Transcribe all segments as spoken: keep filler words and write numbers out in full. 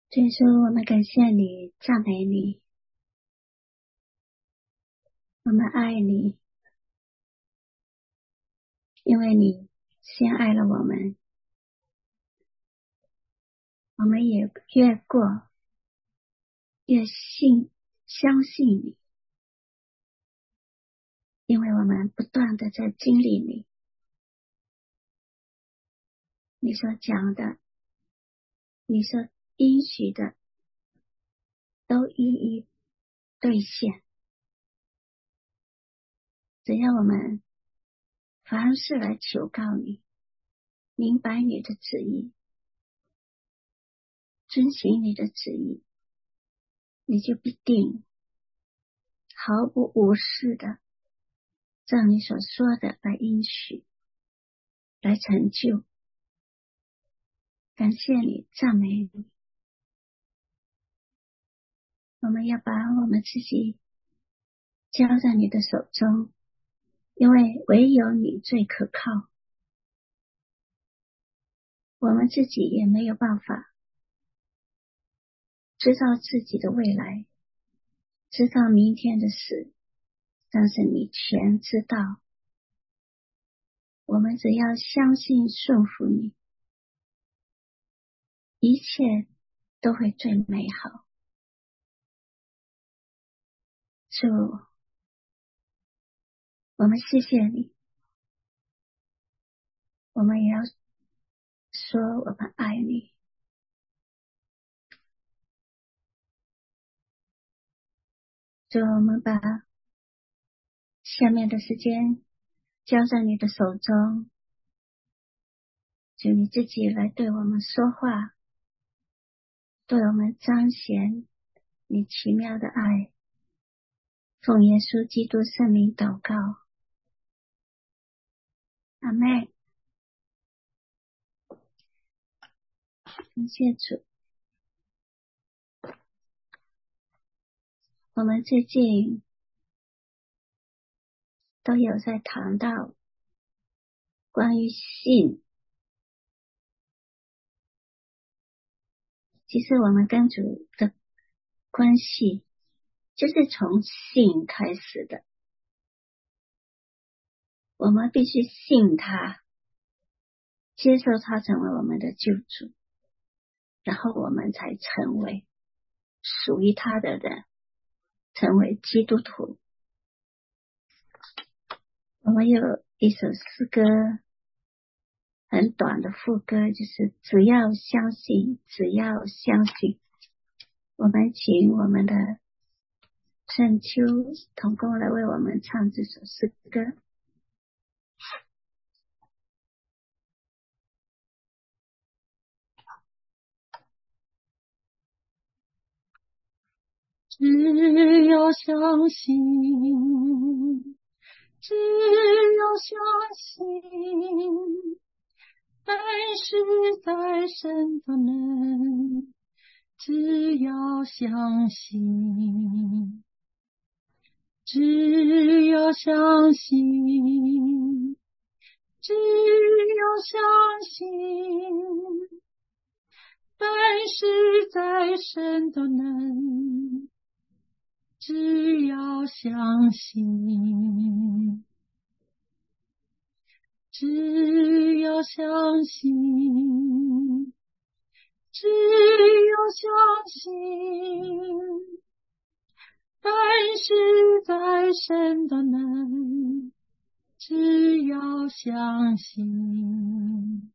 主耶稣，我们感谢你，赞美你，我们爱你，因为你先爱了我们，我们也越过越信相信你，因为我们不断的在经历你，你所讲的，你所应许的，都一一兑现。只要我们凡事来求告你，明白你的旨意，遵行你的旨意，你就必定毫不无视的照你所说的来应许，来成就。感谢你，赞美你。我们要把我们自己交在你的手中，因为唯有你最可靠，我们自己也没有办法知道自己的未来，知道明天的事，但是你全知道。我们只要相信顺服你，一切都会最美好。主，我们谢谢你，我们也要说我们爱你。主，我们把下面的时间交在你的手中，主你自己来对我们说话，对我们彰显你奇妙的爱。奉耶稣基督圣名祷告，阿们。感谢主。我们最近都有在谈到关于信，其实我们跟主的关系就是从信开始的。我们必须信他，接受他成为我们的救主，然后我们才成为属于他的人，成为基督徒。我们有一首诗歌，很短的副歌，就是只要相信，只要相信。我们请我们的圣秋同工来为我们唱这首诗歌。 只要相信，只要相信，凡事在神都能。只要相信，只要相信，只要相信，凡事在神都能。只要相信，只要相信，只要相信，凡事在神都能。只要相信，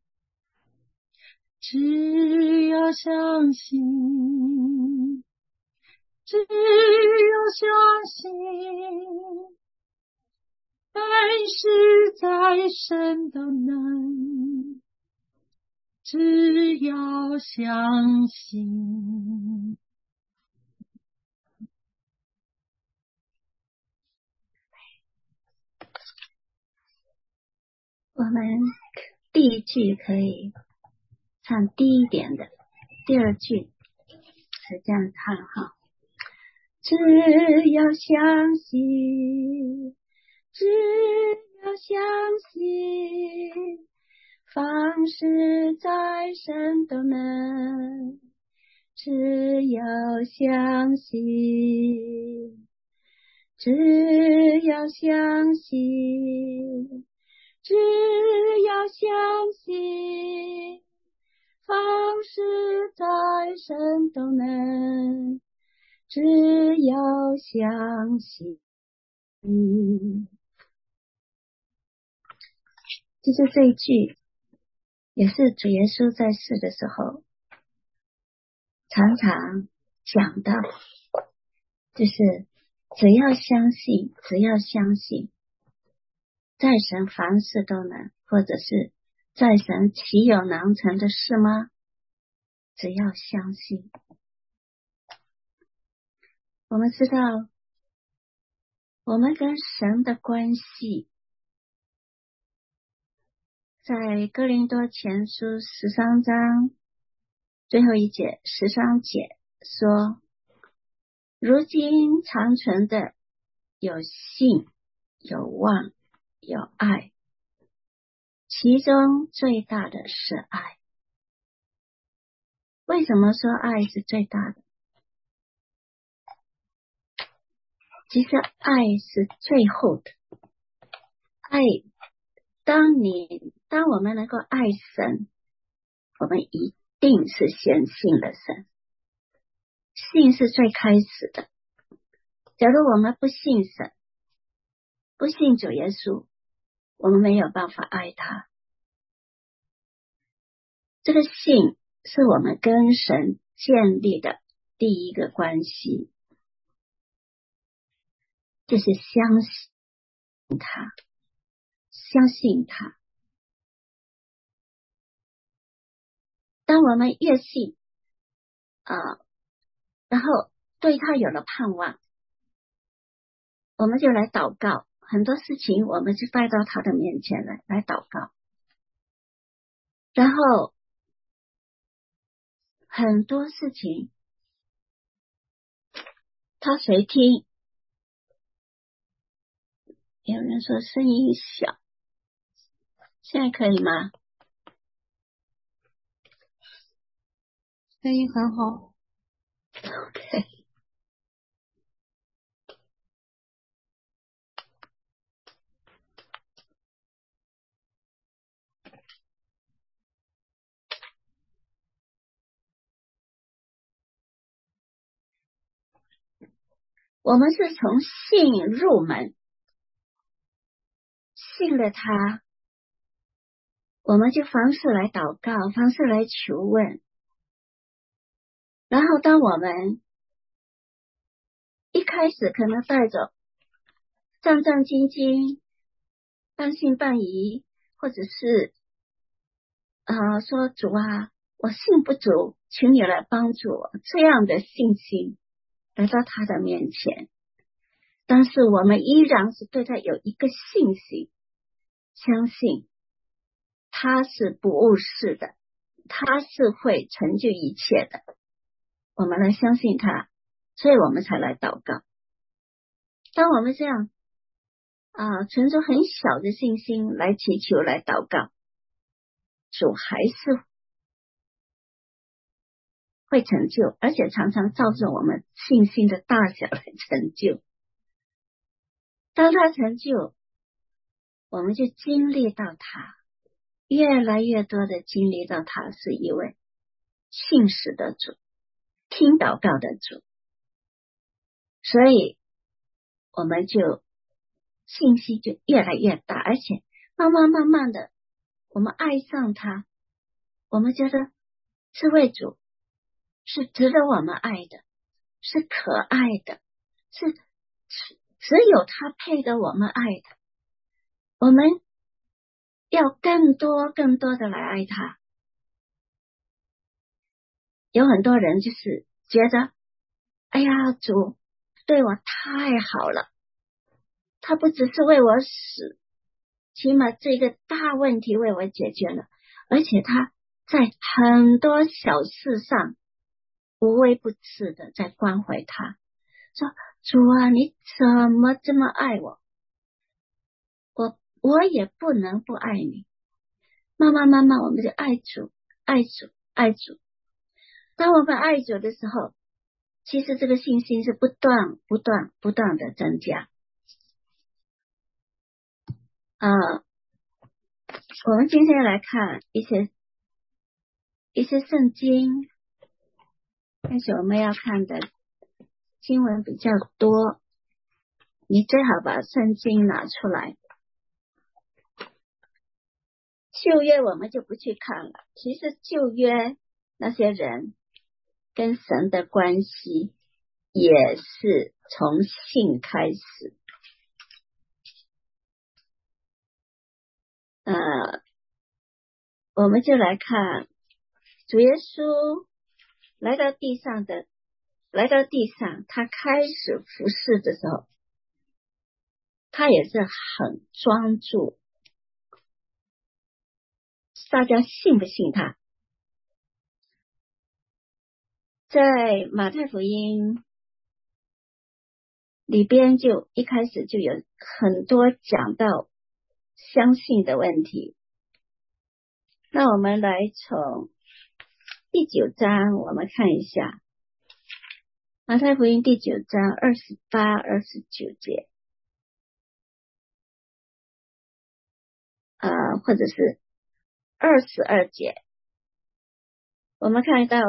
只要相信，只要相信，凡事在神都能。只要相信。 我们第一句可以唱低一点的，第二句是这样唱哈。只要相信，只要相信，凡事在神都能。只要相信，只要相信，只要相信，凡事在神都能，只要相信。就是这一句，也是主耶稣在世的时候常常讲到，就是只要相信，只要相信，在神凡事都能，或者是在神岂有难成的事吗？只要相信。我们知道我们跟神的关系，在哥林多前书十三章最后一节十三节说，如今长存的有信，有望，有爱，其中最大的是爱。为什么说爱是最大的？其实爱是最后的。爱，当你当我们能够爱神，我们一定是先信了神，信是最开始的。假如我们不信神，不信主耶稣，我们没有办法爱他。这个信是我们跟神建立的第一个关系，就是相信他，相信他。当我们越信啊、呃，然后对他有了盼望，我们就来祷告，很多事情我们就带到他的面前来来祷告，然后很多事情他谁听？有人说声音小，现在可以吗？ 声音很好。 OK， 我们是从信入门，信了他，我们就凡事来祷告，凡事来求问，然后当我们一开始可能带着战战兢兢、半信半疑，或者是啊、呃、说主啊，我信不足，请你来帮助我，这样的信心来到他的面前，但是我们依然是对他有一个信心，相信他是不误事的，他是会成就一切的，我们来相信他，所以我们才来祷告。当我们这样啊，存着很小的信心来祈求来祷告，主还是会成就，而且常常照着我们信心的大小来成就。当他成就，我们就经历到他，越来越多的经历到他是一位信实的主，听祷告的主，所以我们就信心就越来越大，而且慢慢慢慢的我们爱上他，我们觉得这位主是值得我们爱的，是可爱的，是只有他配得我们爱的，我们要更多更多的来爱他。有很多人就是觉得，哎呀，主对我太好了，他不只是为我死，起码这个大问题为我解决了，而且他在很多小事上无微不至的在关怀他，说主啊，你怎么这么爱我，我我也不能不爱你。慢慢慢慢我们就爱主爱主爱主。当我们爱主的时候， 其实这个信心是不断不断不断的增加。啊、呃，我们今天来看一些一些圣经，但是我们要看的经文比较多，你最好把圣经拿出来。旧约我们就不去看了，其实旧约那些人跟神的关系也是从信开始。呃，我们就来看主耶稣来到地上的，来到地上，他开始服侍的时候，他也是很专注。大家信不信他？在马太福音里边就一开始就有很多讲到相信的问题。那我们来从第九章我们看一下，马太福音第九章二十八、二十九节，呃，或者是二十二节，我们看到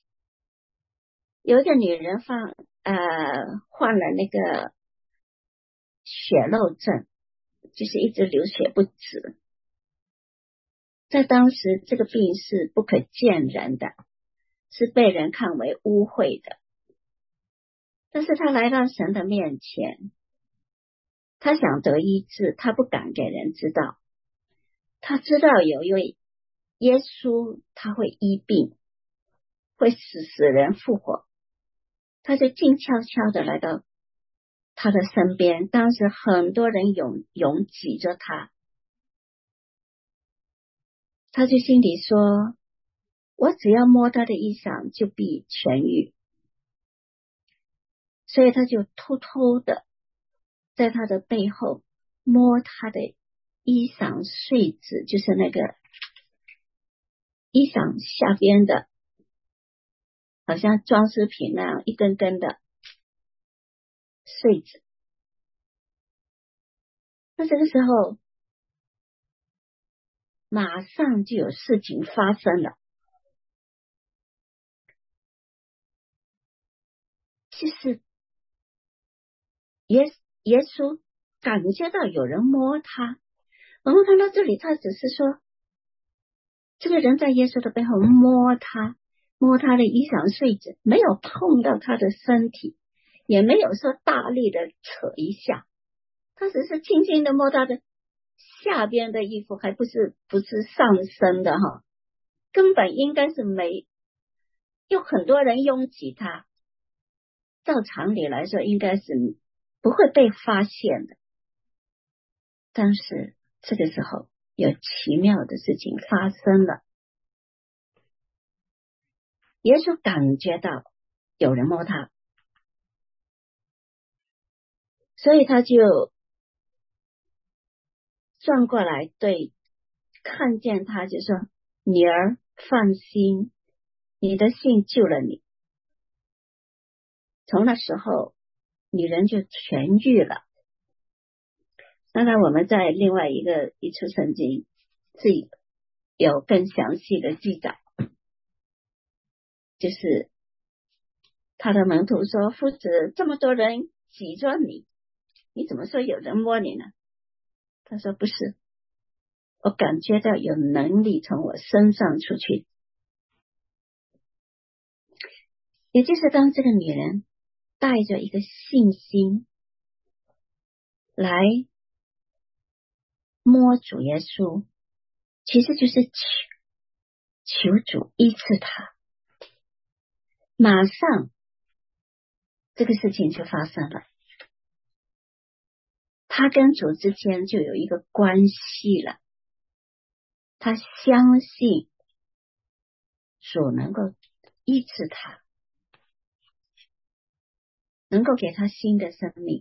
有一个女人放呃患了那个血漏症，就是一直流血不止。在当时这个病是不可见人的，是被人看为污秽的。但是他来到神的面前，他想得医治，他不敢给人知道。他知道有一位耶稣，他会医病，会使死人复活。他就静悄悄的来到他的身边，当时很多人拥拥挤着他，他就心里说，我只要摸他的衣裳就必痊愈。所以他就偷偷的在他的背后摸他的衣裳穗子，就是那个衣裳下边的好像装饰品那样一根根的穗子。那这个时候马上就有事情发生了，就是耶耶稣感觉到有人摸他。我们看到这里，他只是说这个人在耶稣的背后摸他，摸他的衣裳穗子，没有碰到他的身体，也没有说大力的扯一下，他只是轻轻的摸他的下边的衣服，还不是不是上身的哈，根本应该是没有很多人拥挤他，照常理来说应该是不会被发现的。但是这个时候有奇妙的事情发生了，耶稣感觉到有人摸他，所以他就转过来对看见他就说，女儿放心，你的信救了你。从那时候女人就痊愈了。当然我们在另外一个一处圣经是有更详细的记载，就是他的门徒说，夫子，这么多人挤着你，你怎么说有人摸你呢？他说不是，我感觉到有能力从我身上出去。也就是当这个女人带着一个信心来摸主耶稣，其实就是求求主医治他，马上这个事情就发生了，他跟主之间就有一个关系了，他相信主能够医治他，能够给他新的生命。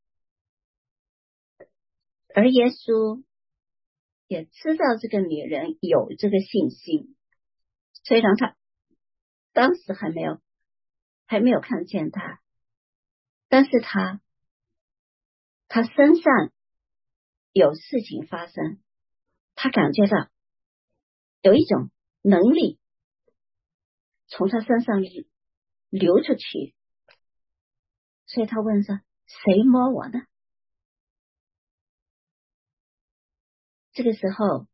而耶稣也知道这个女人有这个信心，虽然他当时还没有还没有看见他，但是他他身上有事情发生，他感觉到有一种能力从他身上流出去，所以他问说：谁摸我呢？这个时候，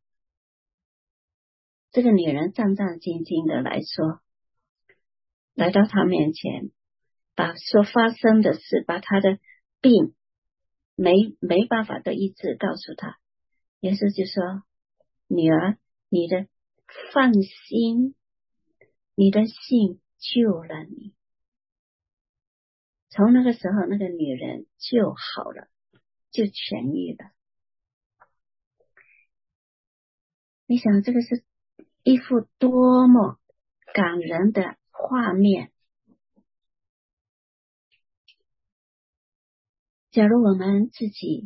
这个女人战战兢兢的来说，来到他面前，把所发生的事，把他的病没没办法的医治告诉他。耶稣就说：女儿，你的放心，你的信救了你。从那个时候，那个女人就好了，就痊愈了。你想，这个是一幅多么感人的画面。假如我们自己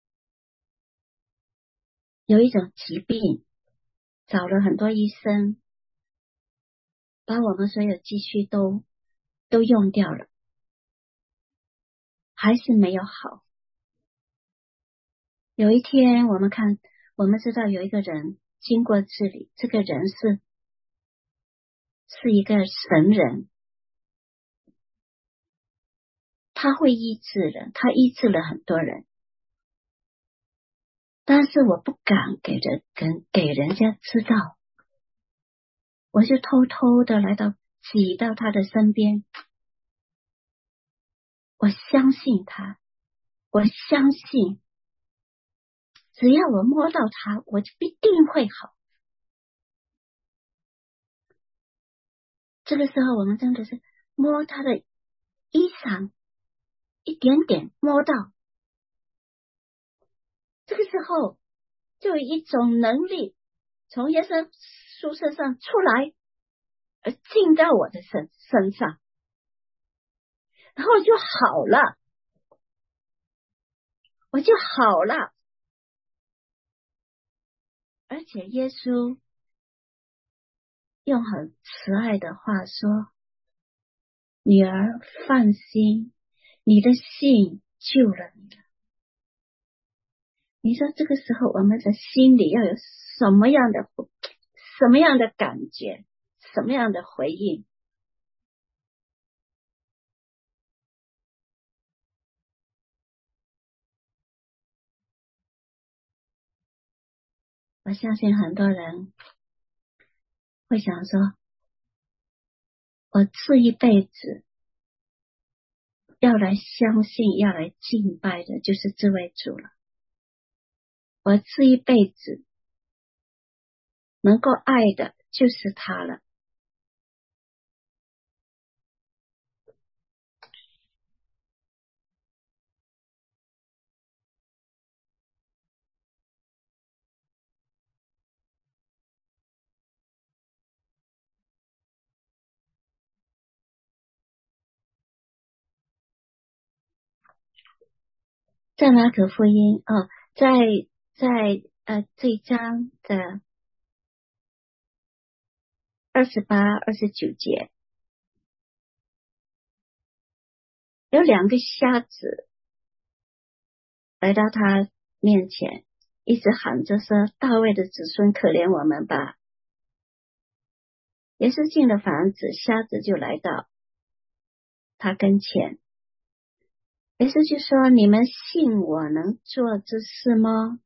有一种疾病，找了很多医生，把我们所有积蓄都都用掉了，还是没有好。有一天我们看，我们知道有一个人经过这里，这个人是是一个神人，他会医治人，他医治了很多人，但是我不敢给人跟给人家知道，我就偷偷的来到挤到他的身边，我相信他，我相信只要我摸到他，我就必定会好。这个时候我们真的是摸他的衣裳，一点点摸到，这个时候就有一种能力从耶稣书身上出来，而进到我的身身上，然后就好了，我就好了。而且耶稣用很慈爱的话说：女儿放心，你的信救了你了。你说这个时候我们的心里要有什么样的什么样的感觉，什么样的回应？我相信很多人会想说，我这一辈子要来相信，要来敬拜的就是这位主了。我这一辈子能够爱的就是他了。在马可福音哦，在在呃这一章的二十八、二十九节，有两个瞎子来到他面前，一直喊着说：大卫的子孙，可怜我们吧。耶稣进了房子，瞎子就来到他跟前。耶稣就说：你们信我能做这事吗？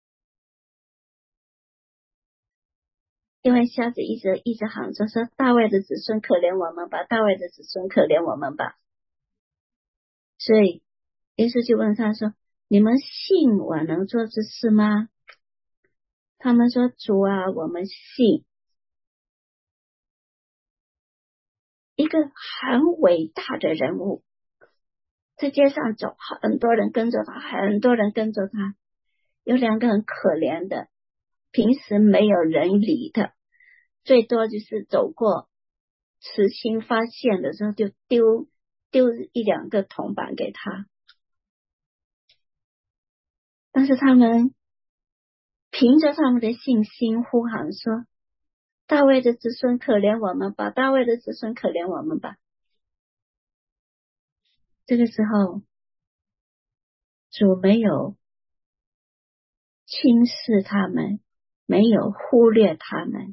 因为瞎子一直一直喊着说：大卫的子孙，可怜我们吧，大卫的子孙，可怜我们吧。所以耶稣就问他说：你们信我能做这事吗？他们说：主啊，我们信。一个很伟大的人物在街上走，很多人跟着他，很多人跟着他。有两个很可怜的，平时没有人理的，最多就是走过慈心发现的时候就丢丢一两个铜板给他，但是他们凭着他们的信心呼喊说：大卫的子孙可怜我们吧，大卫的子孙可怜我们吧。 这个时候主没有轻视他们，没有忽略他们，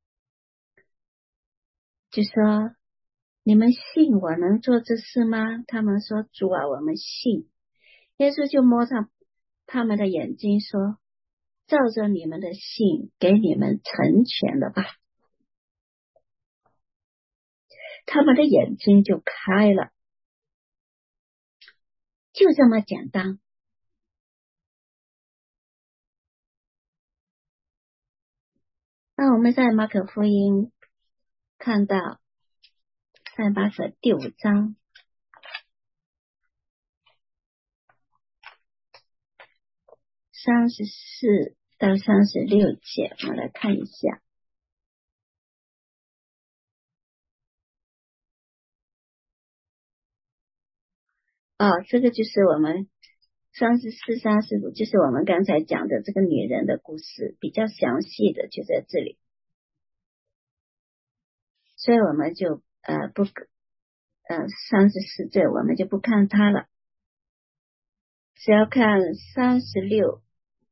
就说你们信我能做这事吗？他们说主啊，我们信。耶稣就摸上他们的眼睛说，照着你们的信给你们成全了吧。他们的眼睛就开了，就这么简单。那我们在马可福音看到，在马可第五章三十四到三十六节，我们来看一下。哦，这个就是我们三十四、三十五，就是我们刚才讲的这个女人的故事，比较详细的就在这里，所以我们就呃不呃三十四节我们就不看它了，只要看三十六。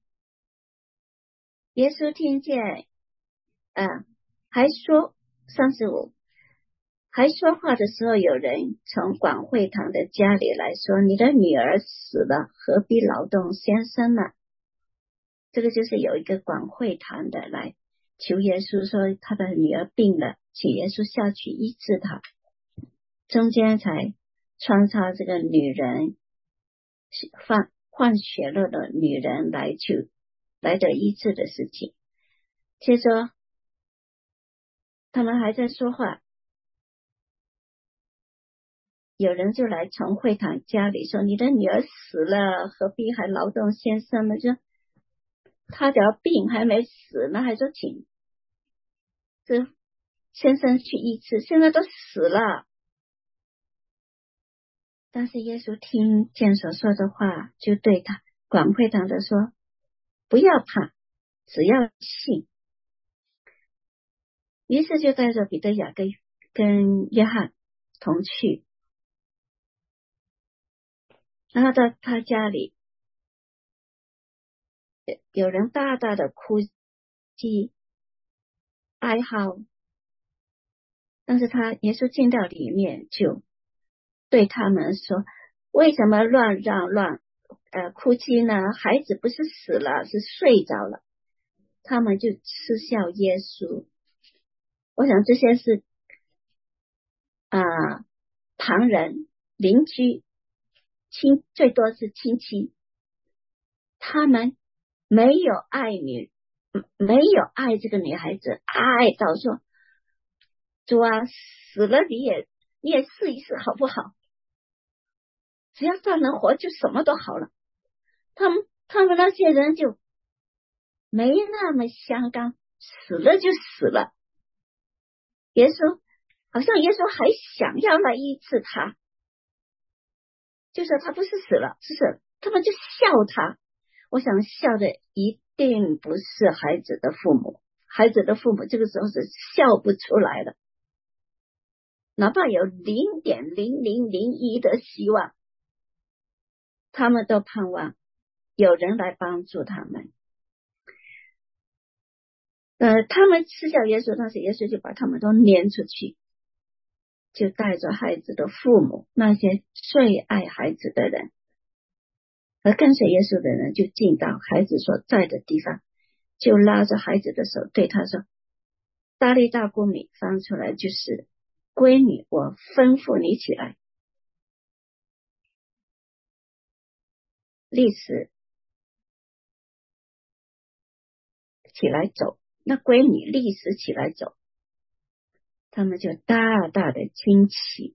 耶稣听见，呃，还说三十五。还说话的时候，有人从管会堂的家里来说，你的女儿死了，何必劳动先生呢？这个就是有一个管会堂的来求耶稣说他的女儿病了，请耶稣下去医治她，中间才穿插这个女人患患血热的女人来求来得医治的事情。接着他们还在说话，有人就来从会堂家里说，你的女儿死了，何必还劳动先生呢？就他的病还没死呢，还说请这先生去医治，现在都死了。但是耶稣听见所说的话，就对他管会堂的说，不要怕，只要信。于是就带着彼得、雅各跟约翰同去，然后到他家里，有人大大的哭泣哀嚎，但是他耶稣进到里面，就对他们说，为什么乱嚷乱呃哭泣呢？孩子不是死了，是睡着了。他们就嗤笑耶稣。我想这些是啊、呃、旁人邻居亲，最多是亲戚，他们没有爱女，没有爱这个女孩子，爱到说主啊，死了你也你也试一试好不好？只要他能活，就什么都好了。他们他们那些人就没那么相干，死了就死了。耶稣好像耶稣还想要来医治他，就说他不是死了，是死，他们就笑他。我想笑的一定不是孩子的父母，孩子的父母这个时候是笑不出来的，哪怕有零点零零零一的希望，他们都盼望有人来帮助他们。呃，他们嗤笑耶稣，但是耶稣就把他们都撵出去，就带着孩子的父母，那些最爱孩子的人，而跟随耶稣的人就进到孩子所在的地方，就拉着孩子的手对他说，大利大姑米翻出来就是闺女，我吩咐你起来。立时起来走，那闺女立时起来走，他们就大大的惊奇。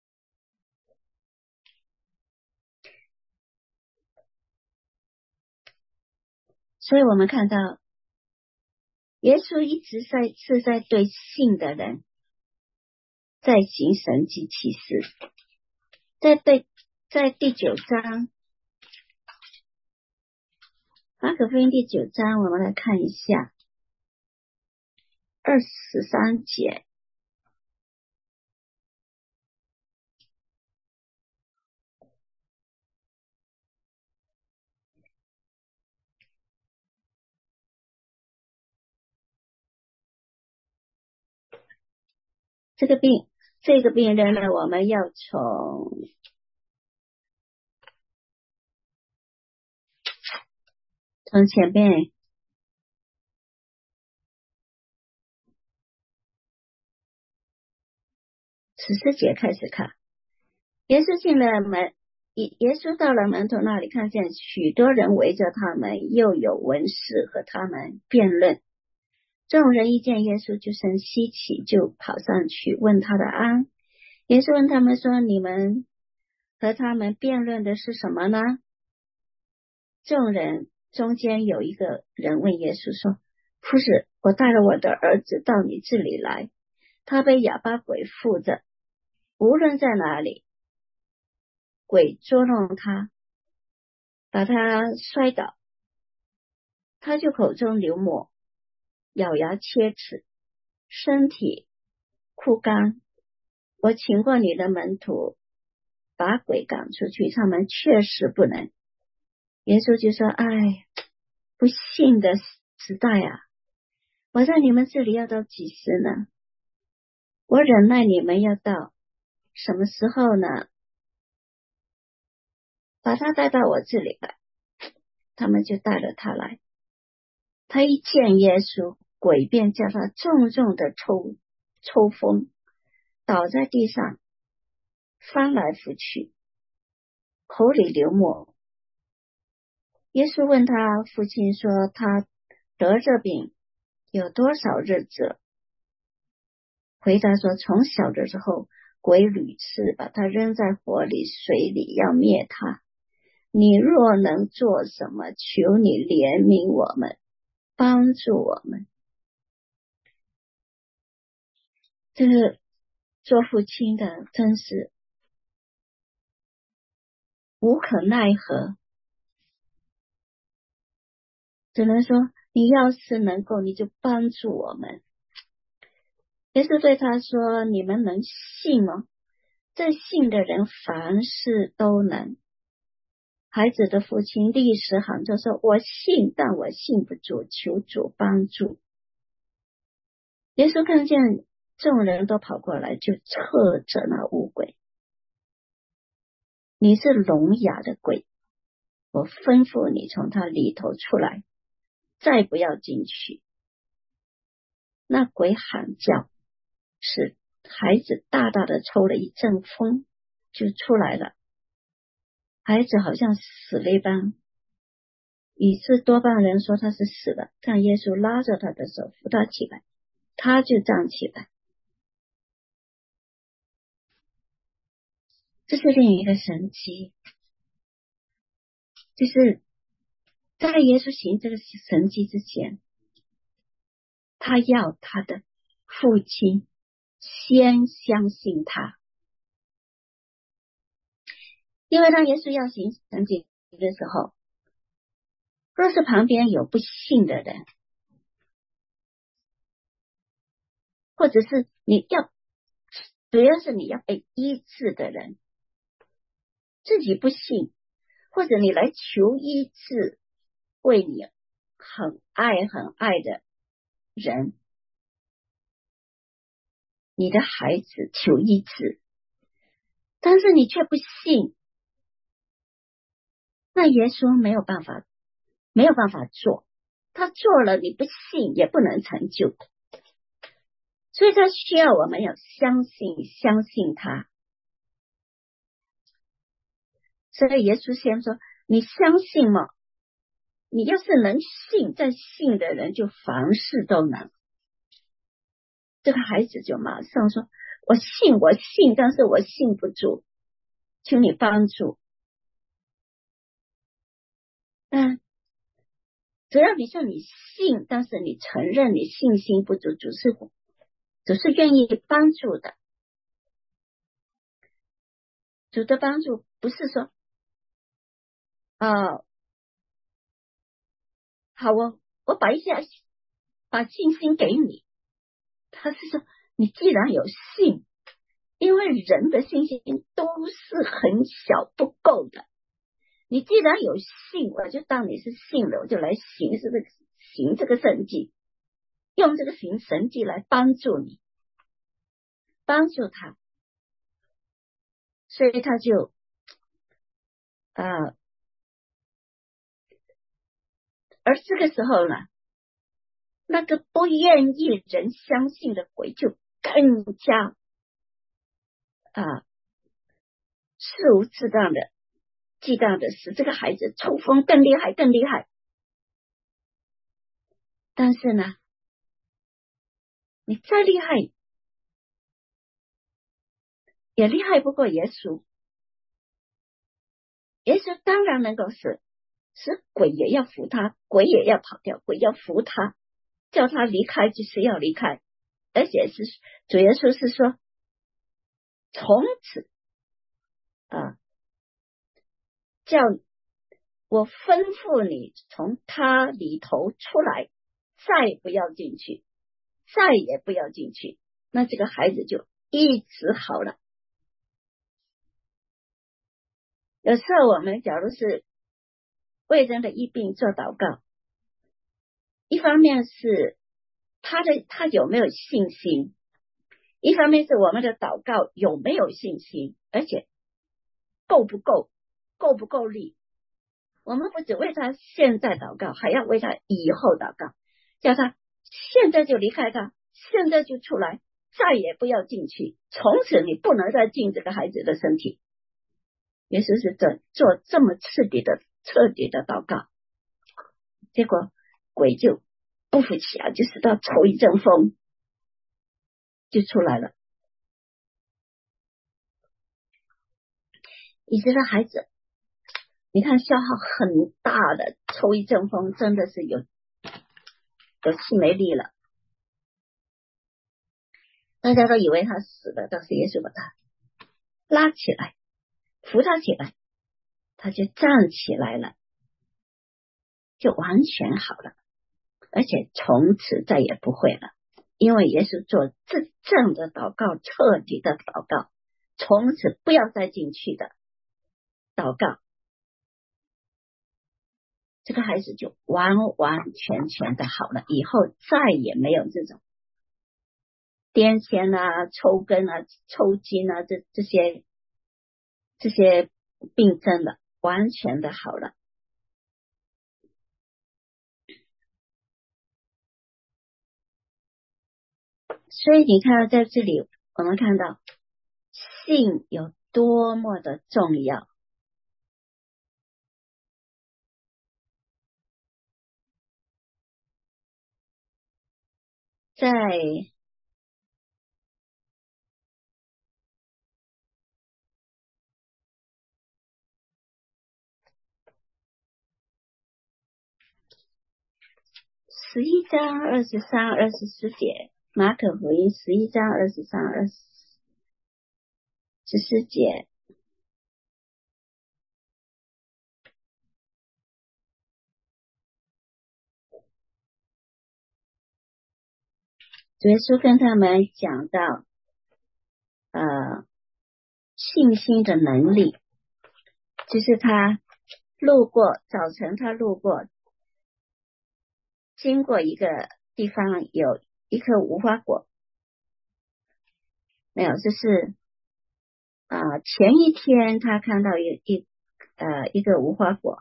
所以我们看到耶稣一直在是在对信的人在行神迹奇事。在对在第九章马可福音第九章，我们来看一下二十三节。 这个病，这个病人呢，我们要从从前面十四节开始看。耶稣进了门，耶耶稣到了门徒那里，看见许多人围着他们，又有文士和他们辩论。众人一见耶稣就生稀奇，就跑上去问他的安。耶稣问他们说：你们和他们辩论的是什么呢？众人中间有一个人问耶稣说：夫子，我带了我的儿子到你这里来，他被哑巴鬼附着，无论在哪里，鬼捉弄他，把他摔倒，他就口中流沫，咬牙切齿，身体枯干。我请过你的门徒把鬼赶出去，他们确实不能。耶稣就说：哎，不幸的时代啊，我在你们这里要到几时呢？我忍耐你们要到什么时候呢？把他带到我这里来。他们就带了他来。他一见耶稣，鬼便叫他重重的抽抽风，倒在地上，翻来覆去，口里流沫。耶稣问他父亲说：他得这病有多少日子？回答说：从小的时候，鬼屡次把他扔在火里水里，要灭他。你若能做什么，求你怜悯我们，帮助我们。这个做父亲的真是无可奈何，只能说你要是能够，你就帮助我们。耶稣对他说：你们能信吗？这信的人凡事都能。孩子的父亲立时喊着说：我信，但我信不住，求主帮助。耶稣看见众人都跑过来，就斥责那污鬼：你是聋哑的鬼，我吩咐你从他里头出来，再不要进去。那鬼喊叫，使孩子大大的抽了一阵风，就出来了。孩子好像死了一般，以致多半人说他是死了，但耶稣拉着他的手扶他起来，他就站起来。这是另一个神迹，就是在耶稣行这个神迹之前，他要他的父亲先相信他。因为当耶稣要行神迹的时候，若是旁边有不信的人，或者是你要，主要是你要被医治的人，自己不信，或者你来求医治，为你很爱很爱的人，你的孩子求医治，但是你却不信，那耶稣没有办法，没有办法做，他做了你不信也不能成就，所以他需要我们要相信，相信他。所以耶稣先说：你相信吗？你要是能信，在信的人就凡事都能。这个孩子就马上说：我信，我信，但是我信不住，请你帮助。但只要你说你信，但是你承认你信心不足，主是主是愿意帮助的。主的帮助不是说啊，好，我我把一下把信心给你，他是说你既然有信，因为人的信心都是很小不够的，你既然有信，我就当你是信了，我就来行这个行这个神迹，用这个行神迹来帮助你。 帮助他，所以他就啊、呃，而这个时候呢，那个不愿意人相信的鬼就更加啊、呃、肆无忌惮的忌惮的使这个孩子抽风更厉害更厉害。但是呢，你再厉害也厉害不过耶稣。耶稣当然能够使使鬼也要服他，鬼也要跑掉，鬼要服他，叫他离开就是要离开。而且是主耶稣是说从此啊，叫我吩咐你从他里头出来，再不要进去，再也不要进去。那这个孩子就一直好了。有时候我们假如是为人的疫病做祷告，一方面是他的他有没有信心，一方面是我们的祷告有没有信心，而且够不够够不够力。我们不只为他现在祷告，还要为他以后祷告，叫他现在就离开他，现在就出来，再也不要进去，从此你不能再进这个孩子的身体。耶稣是做做这么彻底的彻底的祷告，结果鬼就不服气啊，就是到抽一阵风就出来了。以色列孩子你看消耗很大的，抽一阵风真的是有有气没力了，大家都以为他死了，但是耶稣把他拉起来扶他起来，他就站起来了，就完全好了，而且从此再也不会了。因为耶稣做这这样的祷告，彻底的祷告，从此不要再进去的祷告，这个孩子就完完全全的好了，以后再也没有这种癫痫啊、抽根啊、抽筋啊这这些这些病症了，完全的好了。所以你看到在这里我们看到信有多么的重要。在十一章二十三、二十四节，马可福音十一章二十三、二十四节，主耶稣跟他们讲到呃信心的能力，就是他路过早晨他路过经过一个地方有一颗无花果，没有，这是啊、呃、前一天他看到一一呃一个无花果，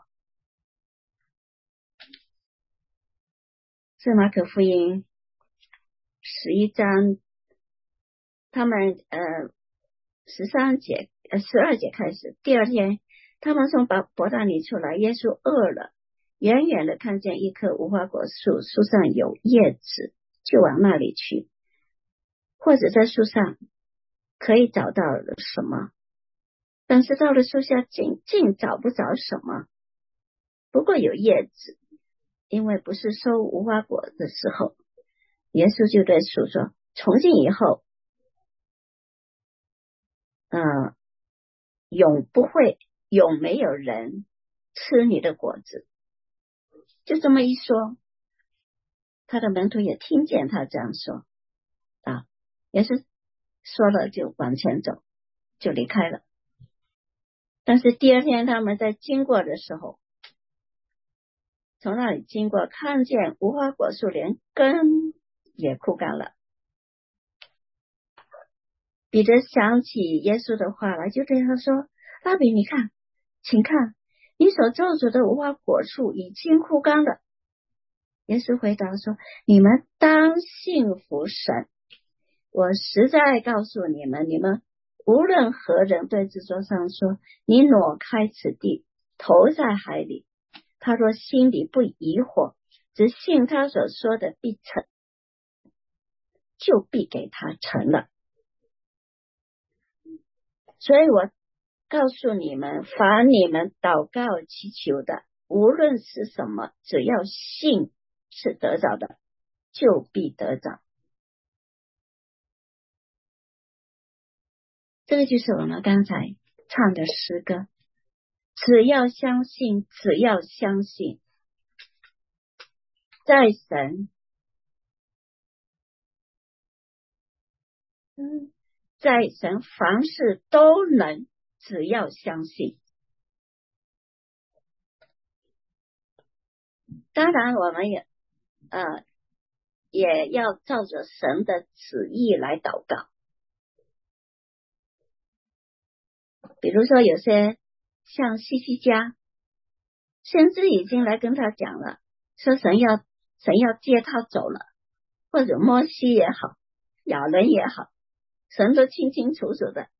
是马可福音十一章，他们呃十三节呃十二节开始，第二天他们从伯伯大尼出来，耶稣饿了，远远的看见一棵无花果树，树上有叶子，就往那里去，或者在树上可以找到了什么，但是到了树下竟竟找不着什么，不过有叶子，因为不是收无花果的时候。耶稣就对树说，从今以后呃，永不会永没有人吃你的果子。就这么一说，他的门徒也听见他这样说啊，也是说了就往前走，就离开了。但是第二天他们在经过的时候，从那里经过，看见无花果树连根也枯干了。 彼得想起耶稣的话来，就对他说：拉比，你看，请看，你所咒诅的无花果树已经枯干了。耶稣回答说：你们当信服神。我实在告诉你们，你们无论何人对这座山说，你挪开此地，投在海里，他若心里不疑惑，只信他所说的必成，就必给他成了。所以我告诉你们，凡你们祷告祈求的，无论是什么，只要信是得着的，就必得着。这个就是我们刚才唱的诗歌，只要相信，只要相信，在神，嗯，在神凡事都能，只要相信。当然我们也呃也要照着神的旨意来祷告。比如说有些像西西家，先知已经来跟他讲了，说神要神要接他走了，或者摩西也好，亚伦也好，神都清清楚楚的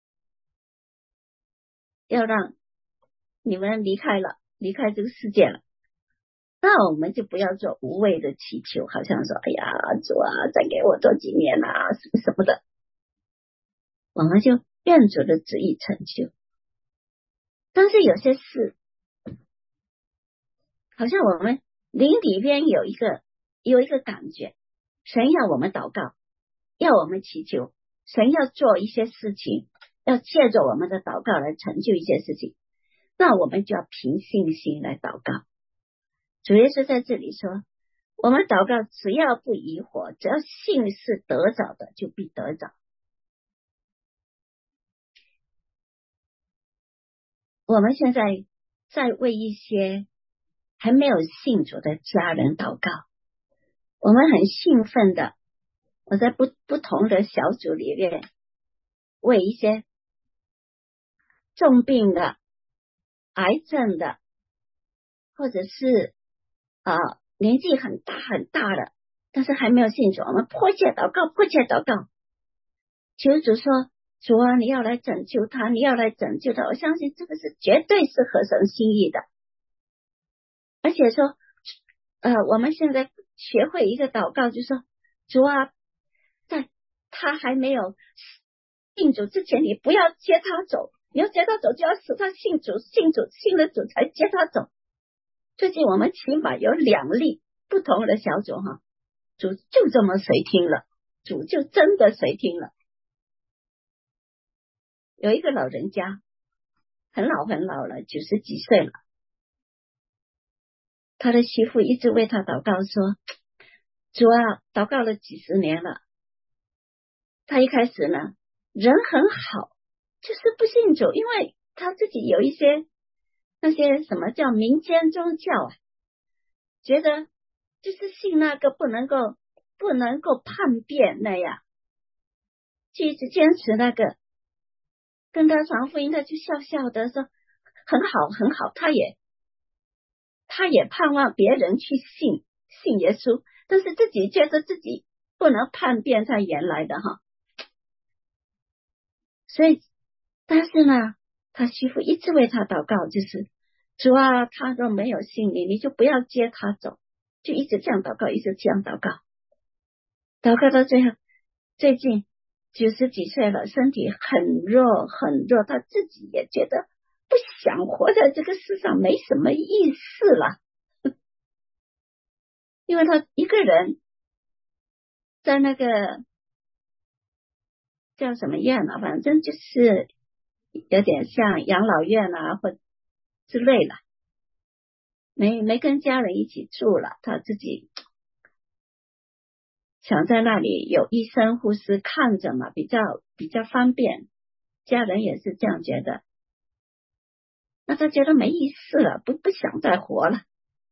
要让你们离开了，离开这个世界了。那我们就不要做无谓的祈求，好像说哎呀主啊再给我多几年啊什么什么的，我们就愿主的旨意成就。但是有些事好像我们灵里边有一个有一个感觉，神要我们祷告，要我们祈求，神要做一些事情，要借着我们的祷告来成就一些事情，那我们就要凭信心来祷告。主耶稣在这里说，我们祷告只要不疑惑，只要信是得着的，就必得着。我们现在在为一些还没有信主的家人祷告，我们很兴奋的，我在不不同的小组里面为一些重病的、癌症的，或者是啊、呃、年纪很大很大的，但是还没有信主，我们迫切祷告，迫切祷告，求主说，主啊，你要来拯救他，你要来拯救他。我相信这个是绝对是合神心意的。而且说呃，我们现在学会一个祷告，就是说，主啊，在他还没有信主之前，你不要接他走，你要接他走，就要使他信主，信主信了主才接他走。最近我们起码有两例不同的小组哈，主就这么随听了，主就真的随听了。有一个老人家很老很老了，九十几岁了，他的媳妇一直为他祷告说，主啊，祷告了几十年了，他一开始呢人很好，就是不信主，因为他自己有一些那些什么叫民间宗教啊，觉得就是信那个不能够不能够叛变那样，就一直坚持那个，跟他传福音，他就笑笑的说很好很好，他也他也盼望别人去信信耶稣，但是自己觉得自己不能叛变他原来的哈。所以但是呢他媳妇一直为他祷告，就是主啊，他若没有信你，你就不要接他走，就一直这样祷告，一直这样祷告，祷告到最后，最近九十几岁了，身体很弱很弱，他自己也觉得不想活在这个世上，没什么意思了。因为他一个人在那个叫什么院啊，反正就是有点像养老院啊或之类的，没没跟家人一起住了，他自己想在那里有医生护士看着嘛，比较比较方便，家人也是这样觉得，那他觉得没意思了，不不想再活了，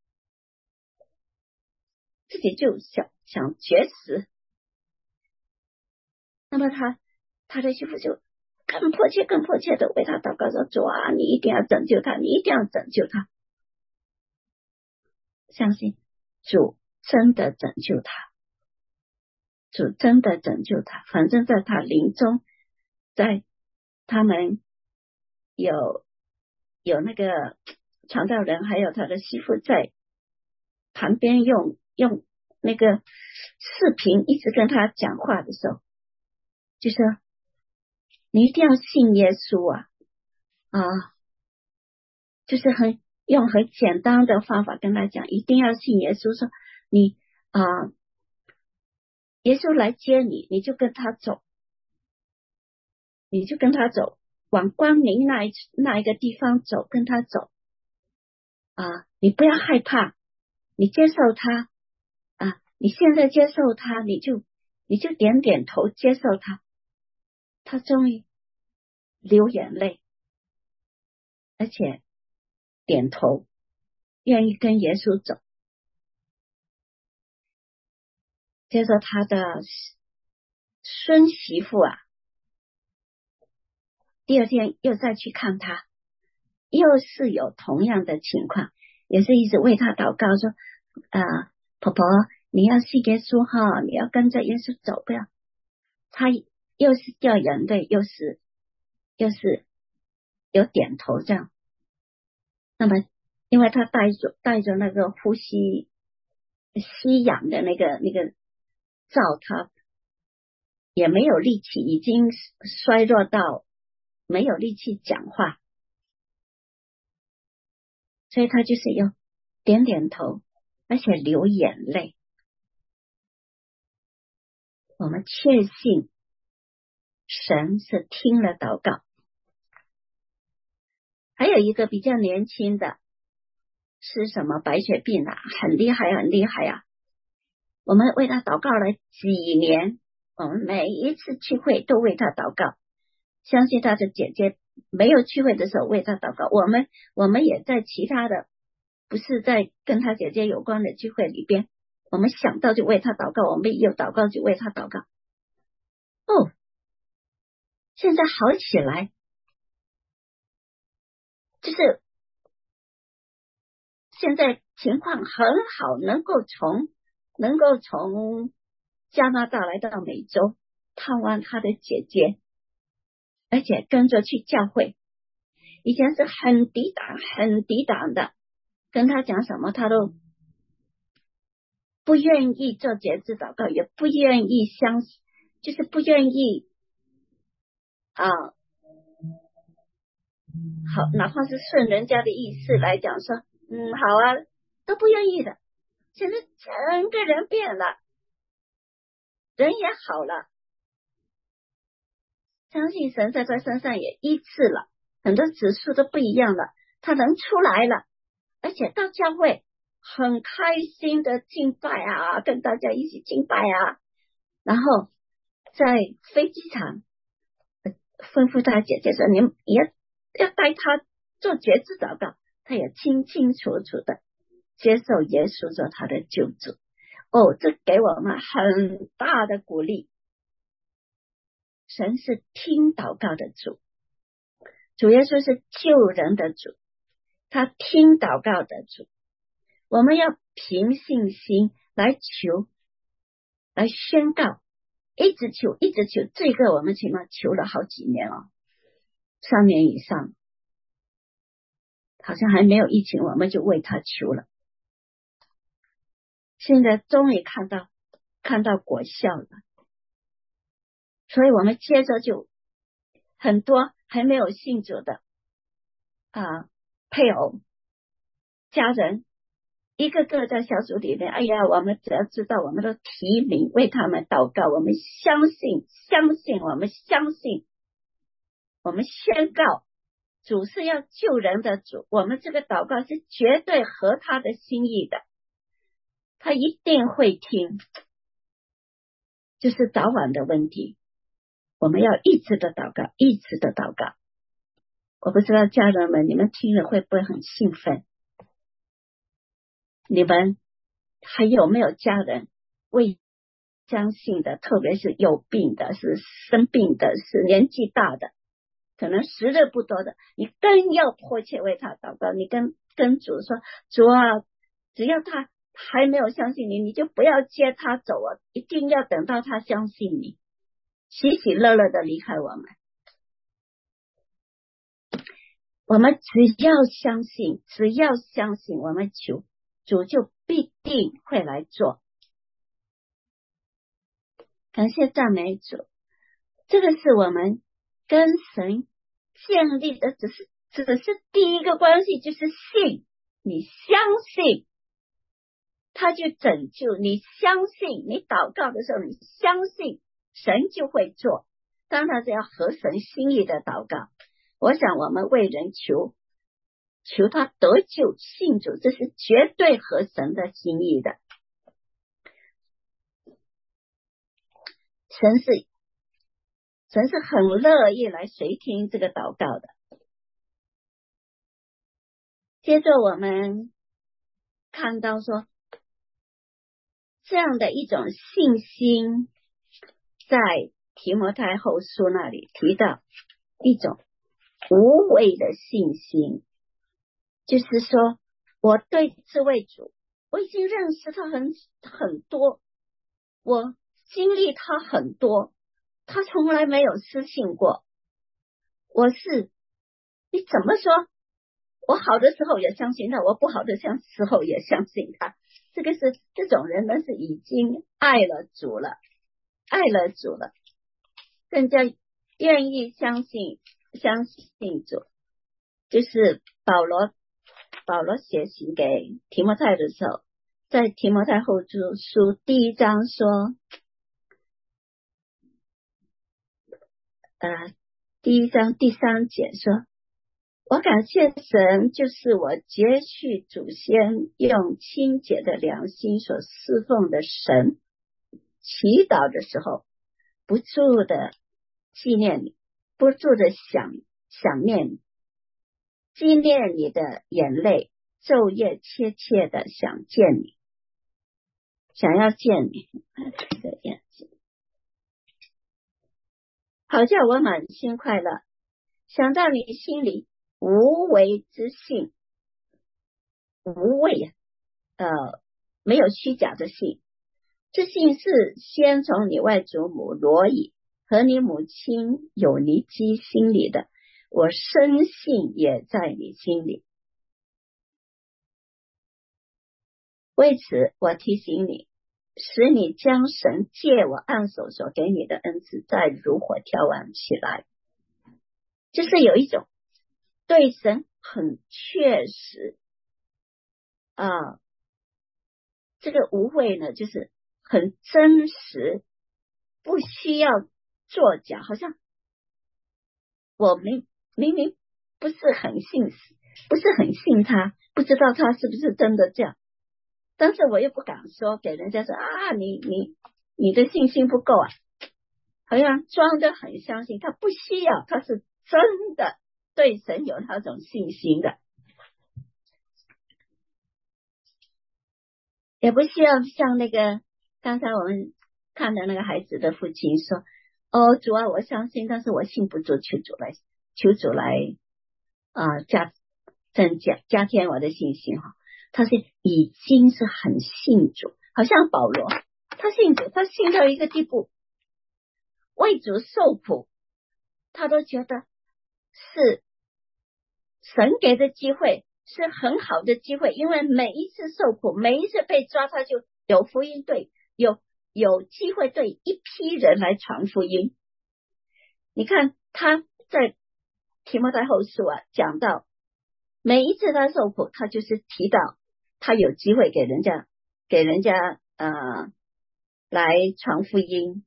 自己就想想绝食。那么他他的媳妇就更迫切更迫切的为他祷告说，主啊，你一定要拯救他，你一定要拯救他。相信主真的拯救他，主真的拯救他。反正在他临终，在他们有有那个传道人还有他的媳妇在旁边用用那个视频一直跟他讲话的时候，就说你一定要信耶稣啊啊，就是很用很简单的方法跟他讲，一定要信耶稣，说你啊，耶稣来接你，你就跟他走，你就跟他走，往光明那一那一个地方走，跟他走啊，你不要害怕，你接受他啊，你现在接受他，你就你就点点头接受他。他终于流眼泪，而且点头，愿意跟耶稣走。接着他的孙媳妇啊，第二天又再去看他，又是有同样的情况，也是一直为他祷告说啊、呃，婆婆你要信耶稣哈，你要跟着耶稣走，不要。他又是掉眼泪，又是又是有点头这样。那么因为他带着带着那个呼吸吸氧的那个那个罩，他也没有力气，已经衰弱到没有力气讲话，所以他就是要点点头，而且流眼泪。我们确信神是听了祷告。还有一个比较年轻的是什么白血病啊，很厉害很厉害啊，我们为他祷告了几年，我们每一次聚会都为他祷告，相信他的姐姐没有聚会的时候为他祷告，我们我们也在其他的不是在跟他姐姐有关的聚会里边，我们想到就为他祷告，我们有祷告就为他祷告。哦，现在好起来，就是现在情况很好，能够从能够从加拿大来到美洲探望他的姐姐，而且跟着去教会。以前是很抵挡很抵挡的，跟他讲什么他都不愿意做节制祷告，也不愿意相信，就是不愿意啊，好，哪怕是顺人家的意思来讲说嗯好啊，都不愿意的。现在整个人变了，人也好了，相信神在他身上也医治了，很多指数都不一样了，他能出来了，而且到教会很开心的敬拜啊，跟大家一起敬拜啊，然后在飞机场吩咐他姐姐说你也要带他做节制祷告，他也清清楚楚的接受耶稣做他的救主。哦，这给我们很大的鼓励。神是听祷告的主，主耶稣是救人的主，他听祷告的主。我们要凭信心来求，来宣告，一直求一直求，这个我们起码求了好几年了，三年以上，好像还没有疫情我们就为他求了，现在终于看到看到果效了。所以我们接着就很多还没有信主的啊配偶家人，一个个在小组里面，哎呀，我们只要知道我们都提名为他们祷告，我们相信相信我们相信我们宣告主是要救人的主，我们这个祷告是绝对合他的心意的，他一定会听，就是早晚的问题，我们要一直的祷告一直的祷告。我不知道家人们你们听了会不会很兴奋，你们还有没有家人为相信的，特别是有病的，是生病的，是年纪大的，可能时日不多的，你更要迫切为他祷告。你跟跟主说，主啊，只要他还没有相信你，你就不要接他走啊，一定要等到他相信你，喜喜乐乐的离开我们。我们只要相信，只要相信，我们求主就必定会来做。感谢赞美主，这个是我们跟神建立的，只是只是第一个关系，就是信。你相信他就拯救，你相信你祷告的时候，你相信神就会做。当然是要合神心意的祷告。我想我们为人求求他得救信主，这是绝对合神的心意的。神是神是很乐意来垂听这个祷告的。接着我们看到说，这样的一种信心，在提摩太后书那里提到一种无畏的信心，就是说我对这位主，我已经认识他很很多，我经历他很多，他从来没有失信过。我是你怎么说，我好的时候也相信他，我不好的时候也相信他。这个是这种人呢，是已经爱了主了，爱了主了，更加愿意相信相信主。就是保罗保罗写信给提摩太的时候，在提摩太后书第一章说，呃，第一章第三节说，我感谢神，就是我接续祖先用清洁的良心所侍奉的神，祈祷的时候不住的纪念你，不住的想想念你，纪念你的眼泪，昼夜切切的想见你，想要见你，这个样子，好叫我满心快乐，想到你心里无为之信，无为啊，呃，没有虚假的信，这信是先从你外祖母罗以和你母亲有尼基心里的，我深信也在你心里。为此我提醒你，使你将神借我按手所给你的恩赐再如火挑旺起来。就是有一种对神很确实啊，这个无畏呢，就是很真实，不需要作假，好像我明明明不是很信不是很信他，不知道他是不是真的这样，但是我又不敢说给人家说啊，你你你的信心不够啊，好像装得很相信，他不需要，他是真的对神有那种信心的，也不需要像那个刚才我们看的那个孩子的父亲说，哦，主啊，我相信，但是我信不住，求主来求主来啊、呃、加增加加添我的信心哈。他是已经是很信主，好像保罗他信主，他信到一个地步，为主受苦他都觉得是神给的机会，是很好的机会，因为每一次受苦，每一次被抓，他就有福音对有有机会对一批人来传福音。你看他在提摩太后书啊讲到，每一次他受苦，他就是提到他有机会给人家给人家呃来传福音。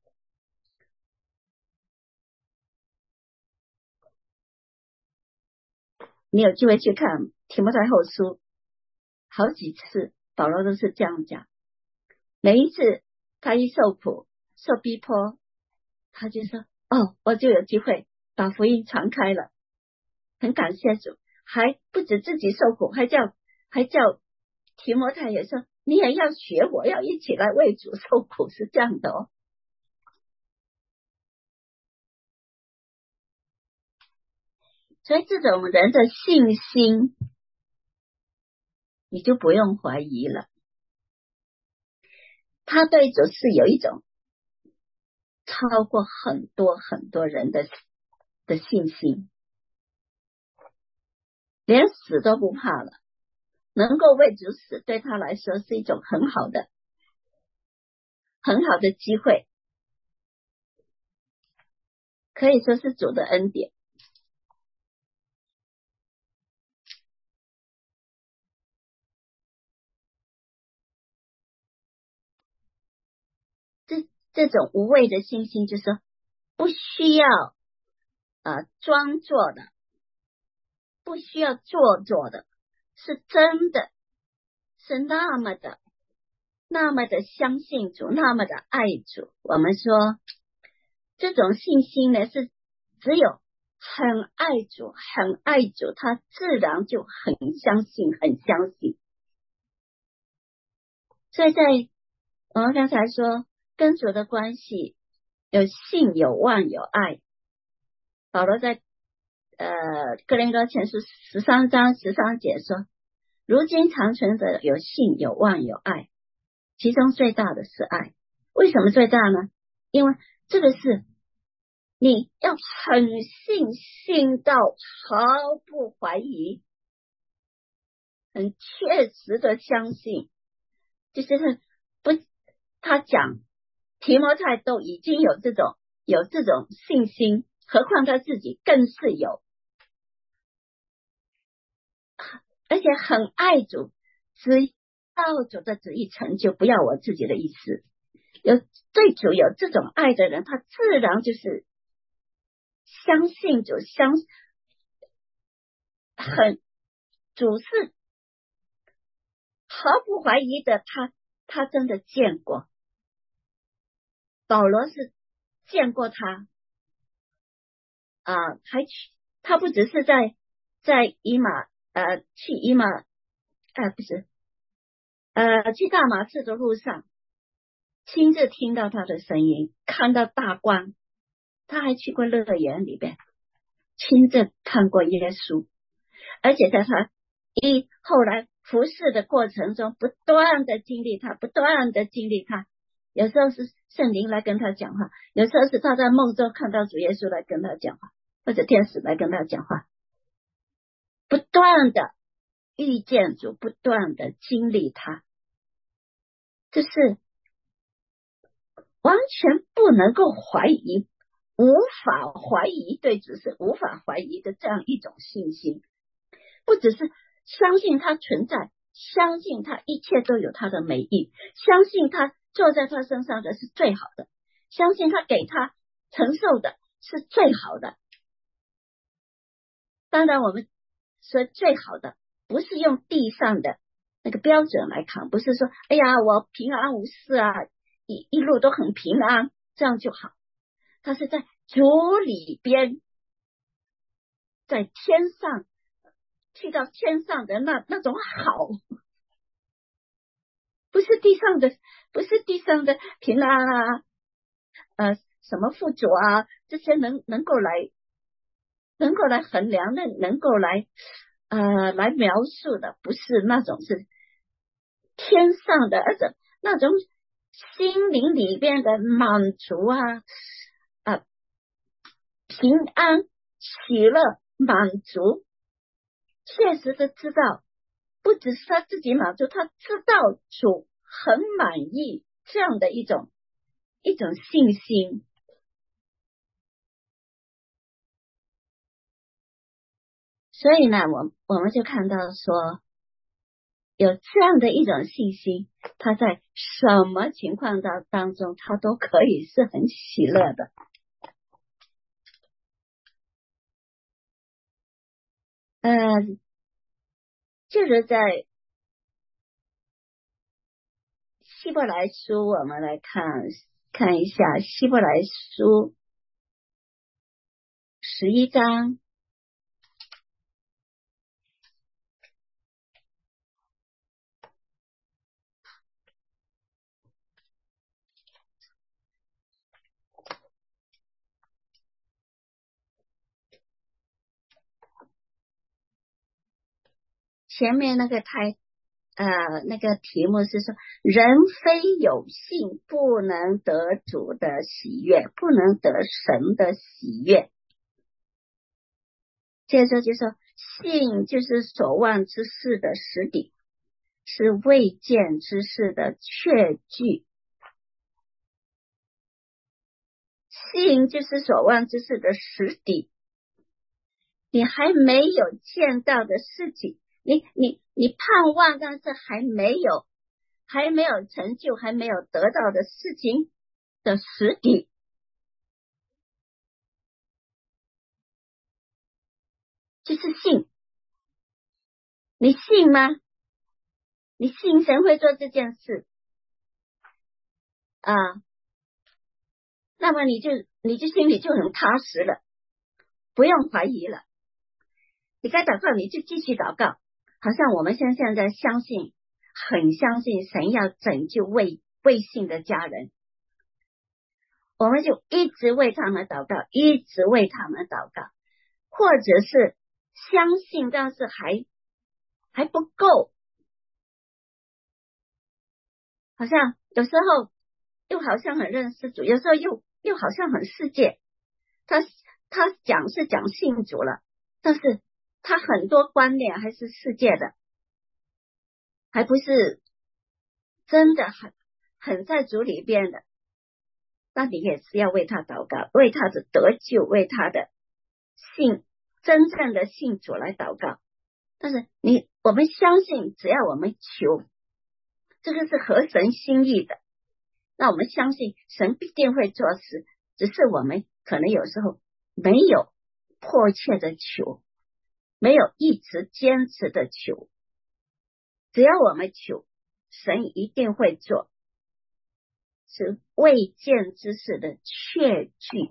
你有机会去看提摩太后书，好几次保罗都是这样讲，每一次他一受苦受逼迫，他就说哦，我就有机会把福音传开了，很感谢主，还不止自己受苦，还叫还叫提摩太也说你也要学，我要一起来为主受苦，是这样的哦。所以这种人的信心，你就不用怀疑了。他对主是有一种超过很多很多人的的信心，连死都不怕了。能够为主死，对他来说是一种很好的、很好的机会，可以说是主的恩典。这这种无畏的信心，就是说不需要呃装作的，不需要做作的，是真的，是那么的、那么的相信主，那么的爱主。我们说这种信心呢，是只有很爱主、很爱主，他自然就很相信、很相信。所以在我们刚才说跟主的关系有信、有望、有爱。保罗在呃哥林多前书十三章十三节说，如今长存的有信、有望、有爱，其中最大的是爱。为什么最大呢？因为这个是你要很信信到毫不怀疑，很切实的相信，就是不，他讲提摩太都已经有这种有这种信心，何况他自己更是有，而且很爱主，只要主的旨意成就，不要我自己的意思。有对主有这种爱的人，他自然就是相信主，相很主是毫不怀疑的，他他真的见过，保罗是见过他啊、呃，还去他不只是在在以马呃去以马呃不是呃去大马士的路上，亲自听到他的声音，看到大光，他还去过乐园里边，亲自看过耶稣，而且在他一后来服侍的过程中，不断的经历他，不断的经历他。有时候是圣灵来跟他讲话，有时候是他在梦中看到主耶稣来跟他讲话，或者天使来跟他讲话，不断的遇见主，不断的经历他，这是完全不能够怀疑，无法怀疑，对主是无法怀疑的这样一种信心。不只是相信他存在，相信他一切都有他的美意，相信他坐在他身上的是最好的，相信他给他承受的是最好的。当然我们说最好的不是用地上的那个标准来看，不是说哎呀我平安无事啊，一一路都很平安，这样就好。他是在主里边，在天上，去到天上的那那种好，不是地上的，不是地上的平安啊，呃，什么富足啊，这些能能够来，能够来衡量的，能够来呃来描述的，不是那种是天上的，而且那种心灵里边的满足啊，啊、呃，平安、喜乐、满足，确实的知道。不只是他自己满足，他知道主很满意，这样的一种一种信心。所以呢，我我们就看到说，有这样的一种信心，他在什么情况当当中，他都可以是很喜乐的。呃，就是在希伯来书，我们来看看一下希伯来书十一章。 前面那个台呃那个题目是说，人非有信不能得主的喜悦，不能得神的喜悦。接着就说，信就是所望之事的实底，是未见之事的确据。信就是所望之事的实底，你还没有见到的事情，你你你盼望，但是还没有还没有成就，还没有得到的事情的实底，就是信。你信吗？你信神会做这件事啊？那么你就你就心里就很踏实了，不用怀疑了。你该祷告你就继续祷告，好像我们现现在相信，很相信神要拯救未未信的家人，我们就一直为他们祷告，一直为他们祷告，或者是相信，但是还还不够，好像有时候又好像很认识主，有时候又又好像很世界。他他讲是讲信主了，但是他很多观念还是世界的，还不是真的很很在主里边的。那你也是要为他祷告，为他的得救，为他的信真正的信主来祷告。但是你我们相信，只要我们求，这个是合神心意的，那我们相信神必定会做事，只是我们可能有时候没有迫切的求，没有一直坚持的求。只要我们求，神一定会做，是未见之事的确据。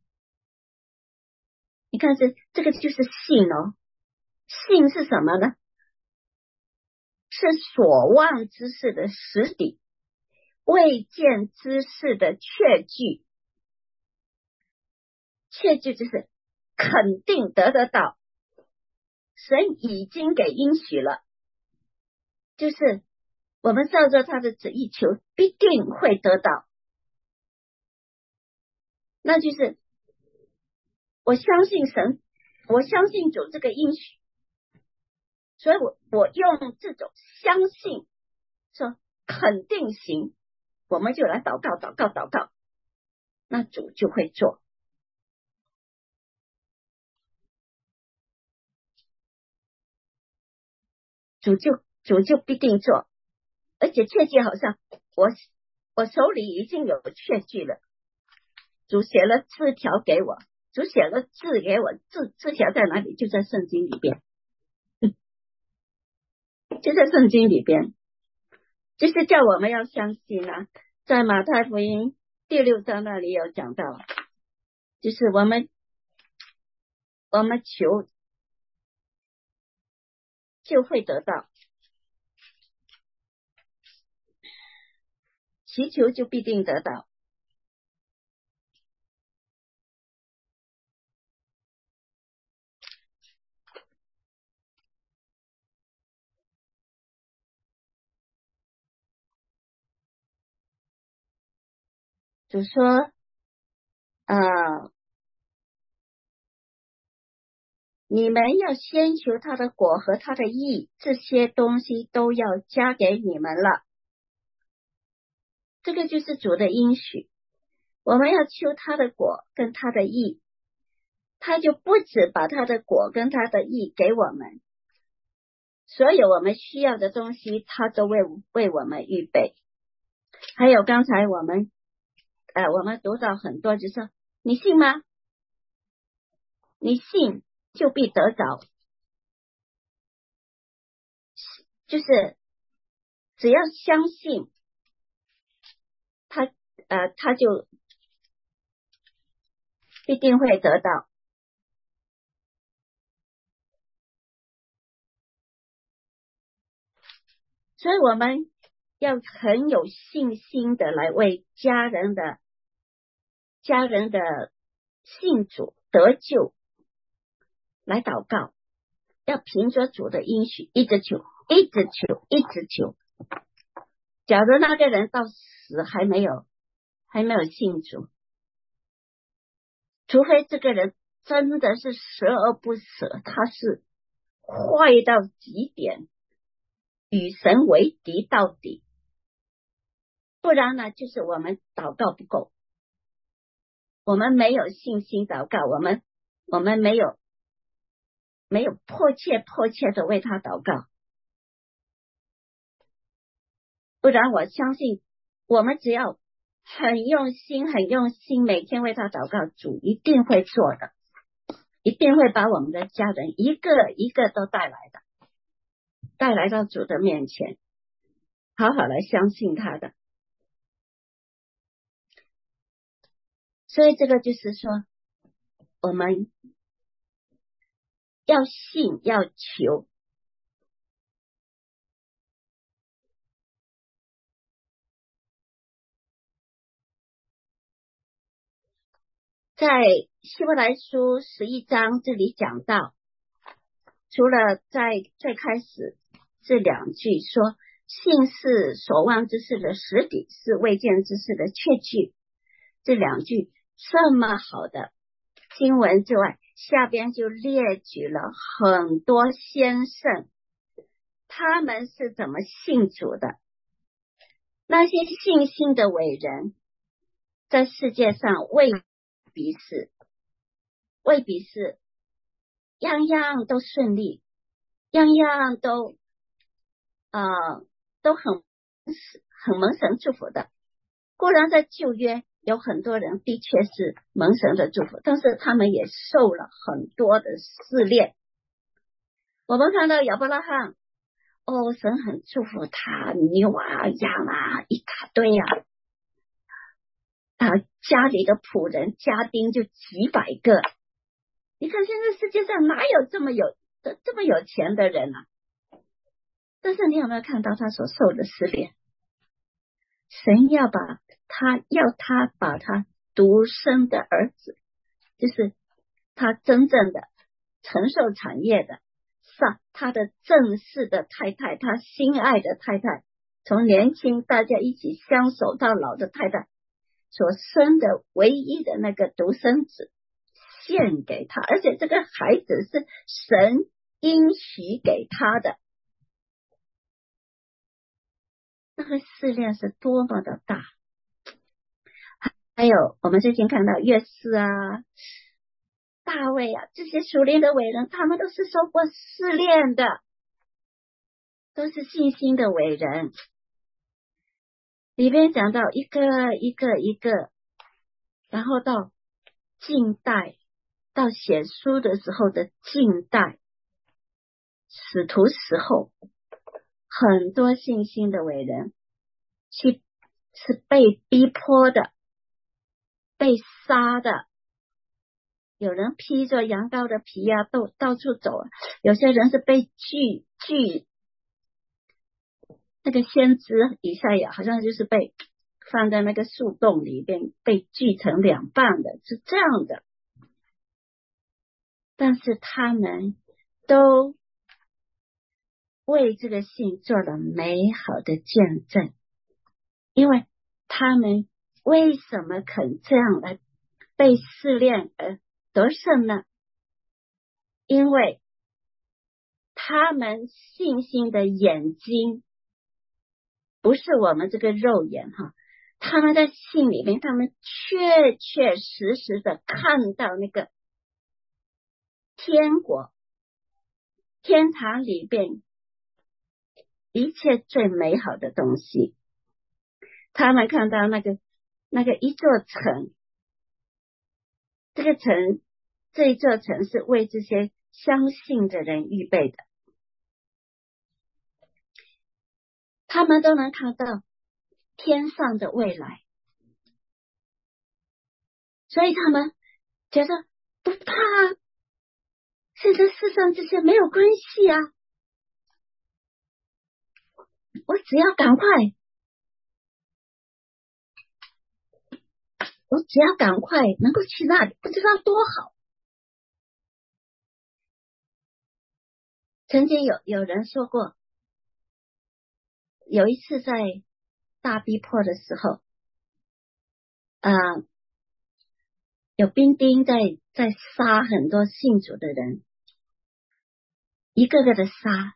你看这这个就是信哦，信是什么呢？是所望之事的实底，未见之事的确据。确据就是肯定得得到，神已经给应许了，就是我们照着他的旨意求，必定会得到。那就是我相信神，我相信主这个应许，所以我我用这种相信说肯定行，我们就来祷告祷告祷告，那主就会做。主就主就必定做，而且确据好像我我手里已经有确据了，主写了字条给我，主写了字给我，字字条在哪里？就在圣经里边，就在圣经里边，就是叫我们要相信啊。在马太福音第六章那里有讲到，就是我们我们求就会得到，祈求就必定得到。主说呃你们要先求他的果和他的义，这些东西都要加给你们了。这个就是主的应许，我们要求他的果跟他的义，他就不止把他的果跟他的义给我们，所有我们需要的东西他都为为我们预备。还有刚才我们呃，我们读到很多，就是说你信吗？你信就必得着，就是只要相信他呃，他就必定会得到。所以我们要很有信心的来为家人的家人的信主得救来祷告， 要凭着主的应许一直求，一直求，一直求。假如那个人到死还没有还没有信主，除非这个人真的是舍而不舍，他是坏到极点，与神为敌到底，不然呢就是我们祷告不够，我们没有信心祷告，我们我们没有没有迫切迫切的为他祷告，不然我相信我们只要很用心很用心每天为他祷告，主一定会做的，一定会把我们的家人一个一个都带来的，带来到主的面前，好好来相信他的。所以这个就是说我们要信要求。在希伯来书十一章这里讲到，除了在最开始这两句说信是所望之事的实底，是未见之事的确据，这两句这么好的经文之外，下边就列举了很多先生他们是怎么信主的。那些信心的伟人在世界上未必是未必是样样都顺利，样样都呃都很很蒙神祝福的。固然在旧约有很多人的确是蒙神的祝福，但是他们也受了很多的试炼。我们看到亚伯拉罕，哦，神很祝福他，牛啊羊啊一大堆啊，啊，家里的仆人家丁就几百个。你看现在世界上哪有这么有这么有钱的人啊？但是你有没有看到他所受的试炼？神要把他要他把他独生的儿子，就是他真正的承受产业的上他的正式的太太，他心爱的太太，从年轻大家一起相守到老的太太所生的唯一的那个独生子献给他，而且这个孩子是神应许给他的。那个试炼是多么的大。还有我们最近看到约瑟啊大卫啊这些属灵的伟人，他们都是受过试炼的，都是信心的伟人。里边讲到一个一个一个，然后到近代，到写书的时候的近代，使徒时候，很多信心的伟人去是被逼迫的，被杀的，有人披着羊羔的皮啊都到处走，有些人是被锯锯，那个先知以赛亚好像就是被放在那个树洞里边被锯成两半的，是这样的。但是他们都为这个信做了美好的见证，因为他们为什么肯这样来被试炼而得胜呢？因为他们信心的眼睛不是我们这个肉眼哈，他们在信里面，他们确确实实的看到那个天国天堂里边一切最美好的东西。他们看到那个那个一座城，这个城这一座城是为这些相信的人预备的，他们都能看到天上的未来，所以他们觉得不怕啊，现在世上这些没有关系啊，我只要赶快我只要赶快能够去那里，不知道多好。 曾经有有人说过，有一次在大逼迫的时候，啊、呃，有兵丁在在杀很多信主的人，一个个的杀，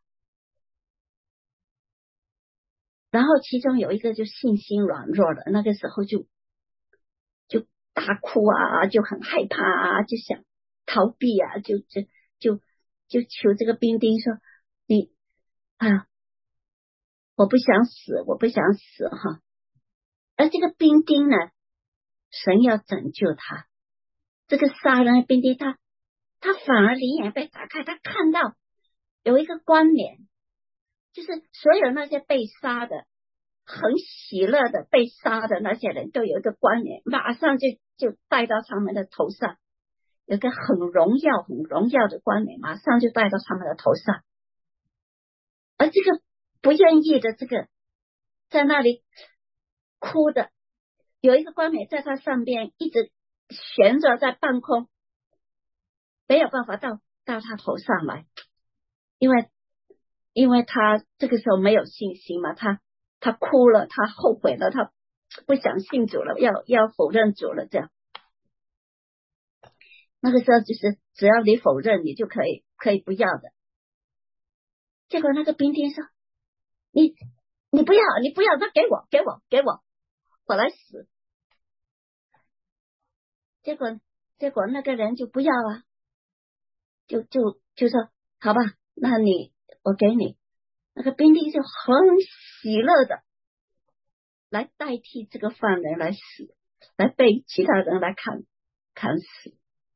然后其中有一个就信心软弱了，那个时候就就大哭啊，就很害怕啊，就想逃避啊，就就就就求这个兵丁说，你啊，我不想死，我不想死哈。而这个兵丁呢，神要拯救他，这个杀人的兵丁他他反而灵眼被打开，他看到有一个冠冕，就是所有那些被杀的很喜乐的被杀的那些人都有一个冠冕，马上就就戴到他们的头上，有个很荣耀很荣耀的冠冕，马上就戴到他们的头上。而这个不愿意的这个在那里哭的，有一个冠冕在他上边一直悬着在半空，没有办法到到他头上来，因为因为他这个时候没有信心嘛，他他哭了，他后悔了，他不想信主了，要要否认主了，这样。那个时候就是只要你否认，你就可以可以不要的。结果那个兵丁说，你你不要，你不要，那给我给我给我，我来死。结果结果那个人就不要啊，就就就说好吧，那你我给你。那个兵丁就很喜乐的来代替这个犯人来死，来被其他人来砍砍死。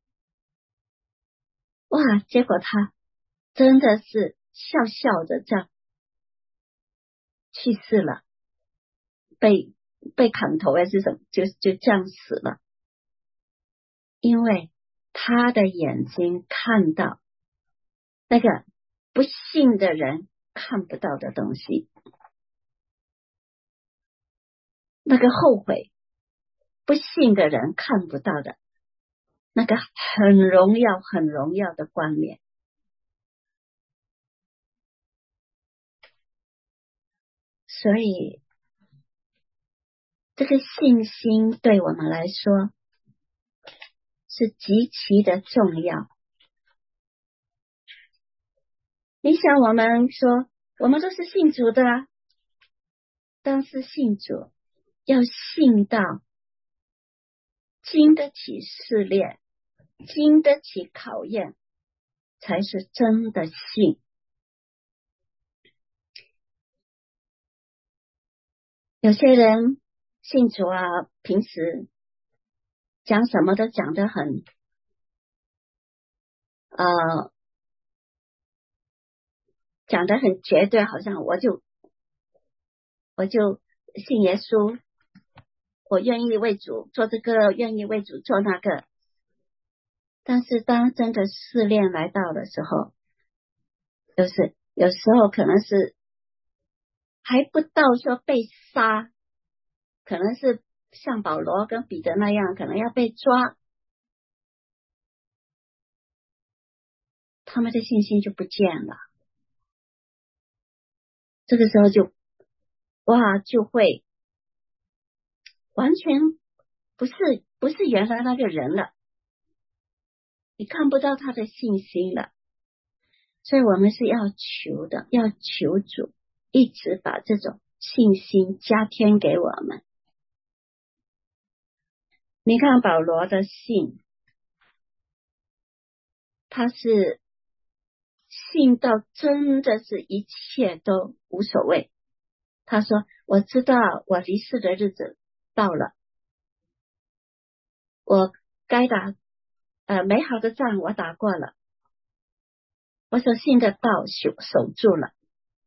哇！结果他真的是笑笑的这样去世了，被被砍头还是什么，就就这样死了。因为他的眼睛看到那个不信的人看不到的东西，那个后悔不信的人看不到的那个很荣耀很荣耀的冠冕。所以这个信心对我们来说是极其的重要。你想我们说我们都是信主的啊，但是信主要信到经得起试炼，经得起考验，才是真的信。有些人信主啊，平时讲什么都讲得很呃，讲得很绝对，好像我就我就信耶稣，我愿意为主做这个，愿意为主做那个。但是当真的试炼来到的时候，就是有时候可能是还不到说被杀，可能是像保罗跟彼得那样，可能要被抓，他们的信心就不见了。这个时候就哇就会完全不是不是原来那个人了，你看不到他的信心了。所以我们是要求的，要求主一直把这种信心加添给我们。你看保罗的信，他是信到真的是一切都无所谓。他说我知道我离世的日子到了，我该打呃美好的仗我打过了，我所信的道守守住了，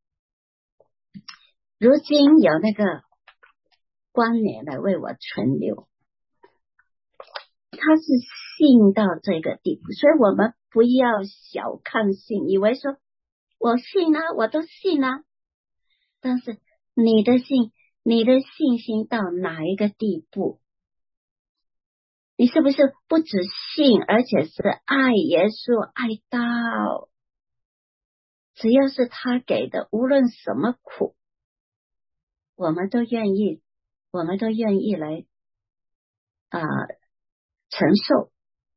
如今有那个冠冕来为我存留。他是信到这个地步，所以我们不要小看信，以为说我信啊，我都信啊，但是你的信，你的信心到哪一个地步？你是不是不只信，而且是爱耶稣爱到只要是他给的，无论什么苦，我们都愿意，我们都愿意来啊、呃、承受，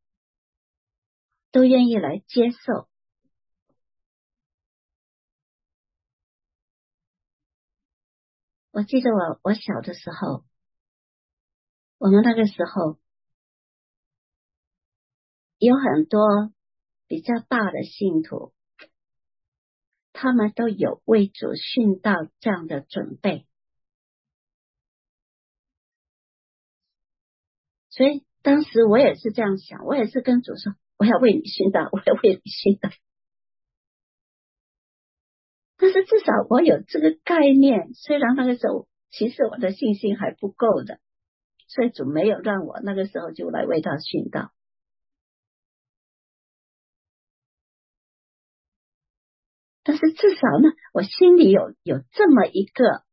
都愿意来接受。我记得我我小的时候，我们那个时候有很多比较大的信徒，他们都有为主殉道这样的准备，所以当时我也是这样想，我也是跟主说，我要为你殉道，我要为你殉道。但是至少我有这个概念，虽然那个时候其实我的信心还不够的，所以主没有让我那个时候就来为他殉道。但是至少呢，我心里有有这么一个，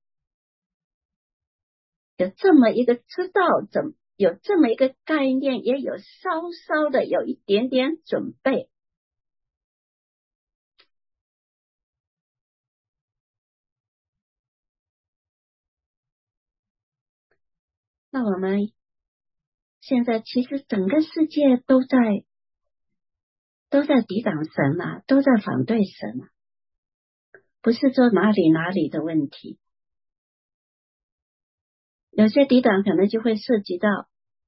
有这么一个知道怎么，有这么一个概念，也有稍稍的有一点点准备。那我们现在其实整个世界都在都在抵挡神啊，都在反对神啊，不是说哪里哪里的问题。有些抵挡可能就会涉及到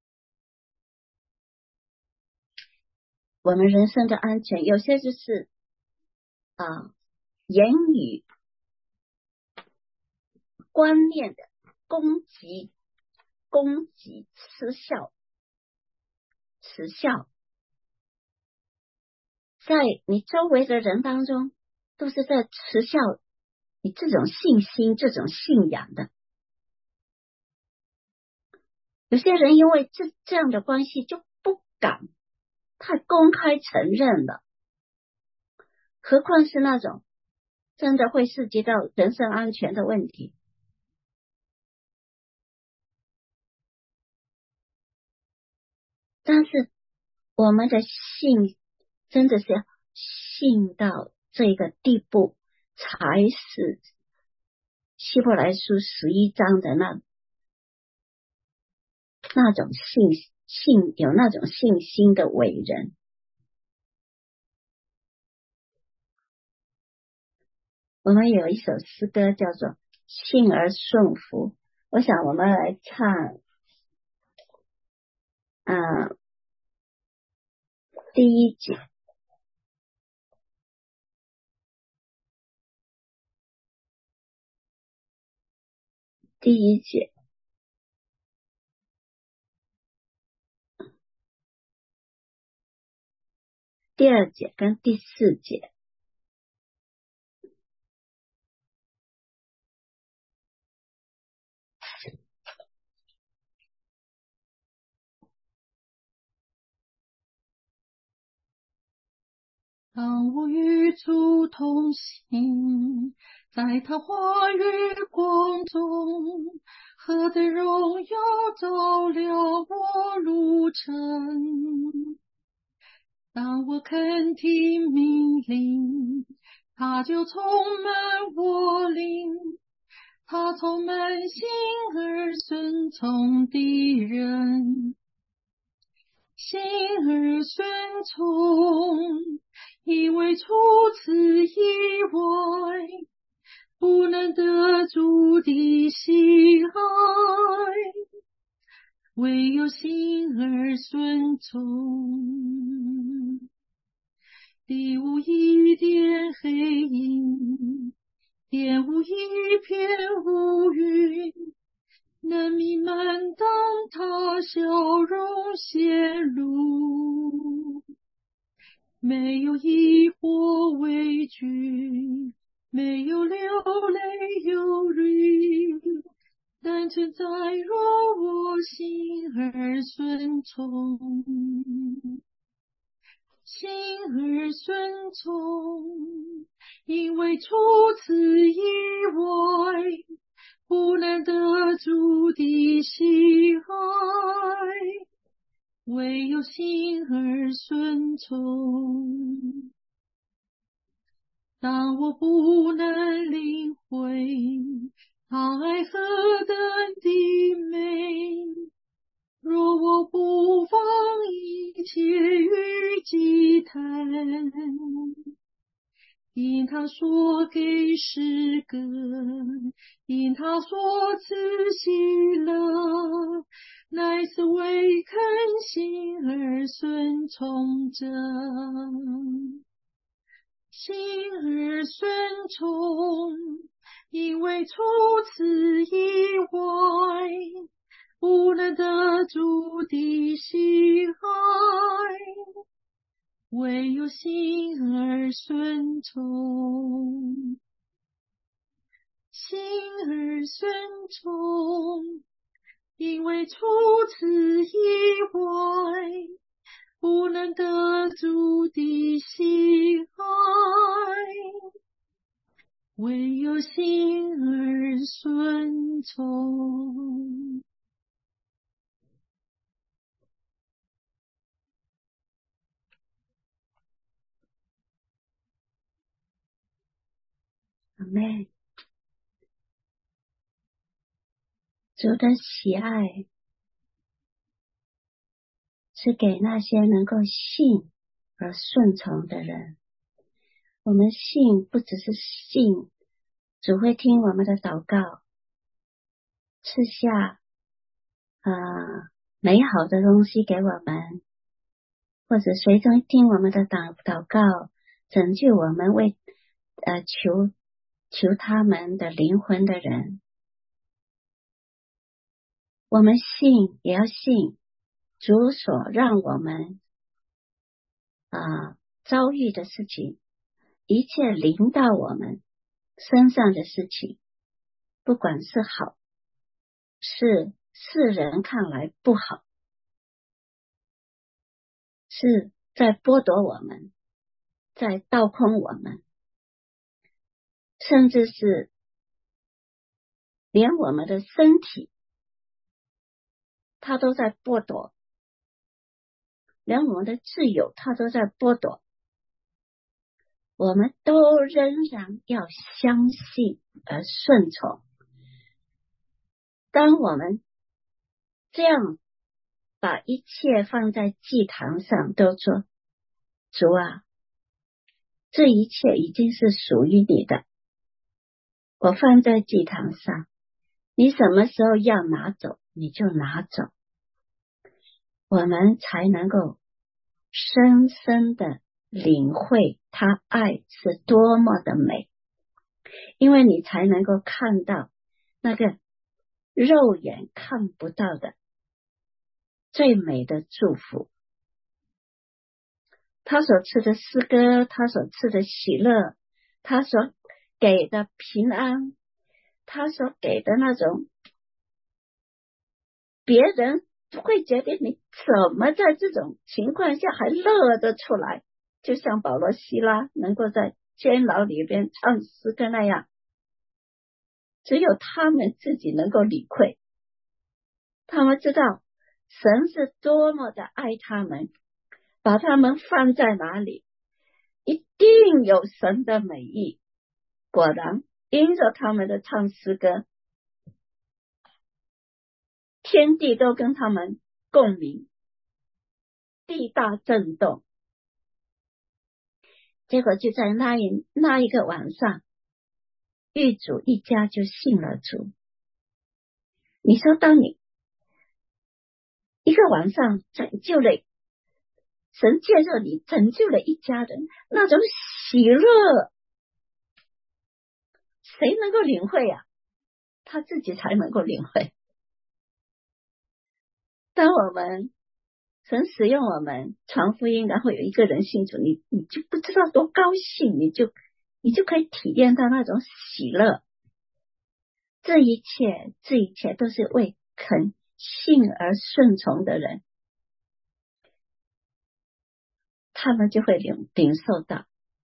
我们人身的安全，有些就是啊、呃、言语观念的攻击，攻击嗤笑耻笑，在你周围的人当中都是在耻笑你这种信心，这种信仰的。有些人因为这这样的关系就不敢太公开承认了，何况是那种真的会涉及到人身安全的问题。但是我们的信真的是要信到这个地步，才是希伯来书十一章的那那种信信有那种信心的伟人。我们有一首诗歌叫做信而顺服，我想我们来唱嗯，第一节，第一节，第二节跟第四节。 当我与主同行，在他话语光中，何等荣耀照亮我路程。当我肯听命令，他就充满我灵，他充满心而顺从的人，心而顺从，因为除此以外，不能得主的喜爱，唯有心而顺从。地无一点黑影，天无一片乌云，能弥漫当他笑容显露。没有疑惑畏惧，没有流泪忧虑，单纯在若我心而顺从，心而顺从，因为除此以外，不能得主的喜爱，唯有心而顺从。 但我不能领会他爱何等的美。若我不放一切于祭坛，因他所给诗歌，因他所赐喜乐，乃是为肯心而顺从者。心而顺从，因为除此以外，不能得主的喜爱，唯有心而顺从。心而顺从，因为除此以外，不能得主的喜爱，唯有心而顺从。 阿们。主的喜爱是给那些能够信而顺从的人。我们信不只是信主会听我们的祷告，赐下呃美好的东西给我们，或者随着听我们的祷祷告，拯救我们为呃求求他们的灵魂的人。我们信也要信主所让我们啊、呃、遭遇的事情，一切临到我们身上的事情，不管是好是世人看来不好，是在剥夺我们，在倒空我们，甚至是连我们的身体他都在剥夺，连我们的自由他都在剥夺，我们都仍然要相信而顺从。当我们这样把一切放在祭坛上，都说主啊，这一切已经是属于你的，我放在祭坛上，你什么时候要拿走你就拿走，我们才能够深深的领会他爱是多么的美，因为你才能够看到那个肉眼看不到的最美的祝福，他所赐的诗歌，他所赐的喜乐，他所给的平安，他所给的那种别人会觉得你怎么在这种情况下还乐得出来，就像保罗希拉能够在监牢里边唱诗歌那样，只有他们自己能够理会，他们知道神是多么的爱他们，把他们放在哪里一定有神的美意。果然因着他们的唱诗歌，天地都跟他们共鸣，地大震动。结果就在那一那一个晚上，狱主一家就信了主。你说当你一个晚上拯救了神，借着你拯救了一家人，那种喜乐谁能够领会啊？他自己才能够领会。当我们神使用我们传福音，然后有一个人信主，你你就不知道多高兴，你就你就可以体验到那种喜乐。这一切这一切都是为肯信而顺从的人，他们就会领领受到。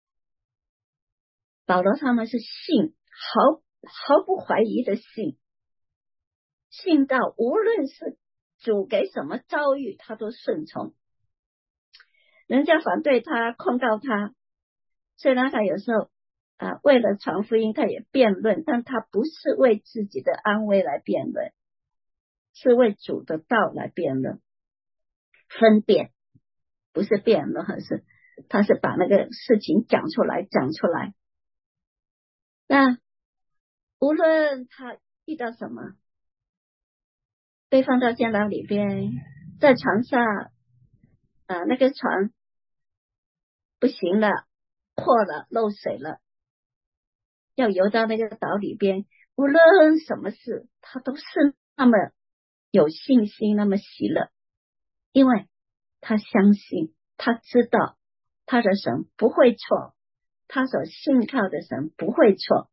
保罗他们是信，毫毫不怀疑的信，信到无论是主给什么遭遇他都顺从。人家反对他，控告他，虽然他有时候啊，为了传福音，他也辩论，但他不是为自己的安危来辩论，是为主的道来辩论。分辨不是辩论，而是他是把那个事情讲出来，讲出来。那无论他遇到什么，被放到监牢里边，在船上，呃，那个船不行了，破了，漏水了，要游到那个岛里边，无论什么事，他都是那么有信心，那么喜乐，因为他相信，他知道他的神不会错，他所信靠的神不会错。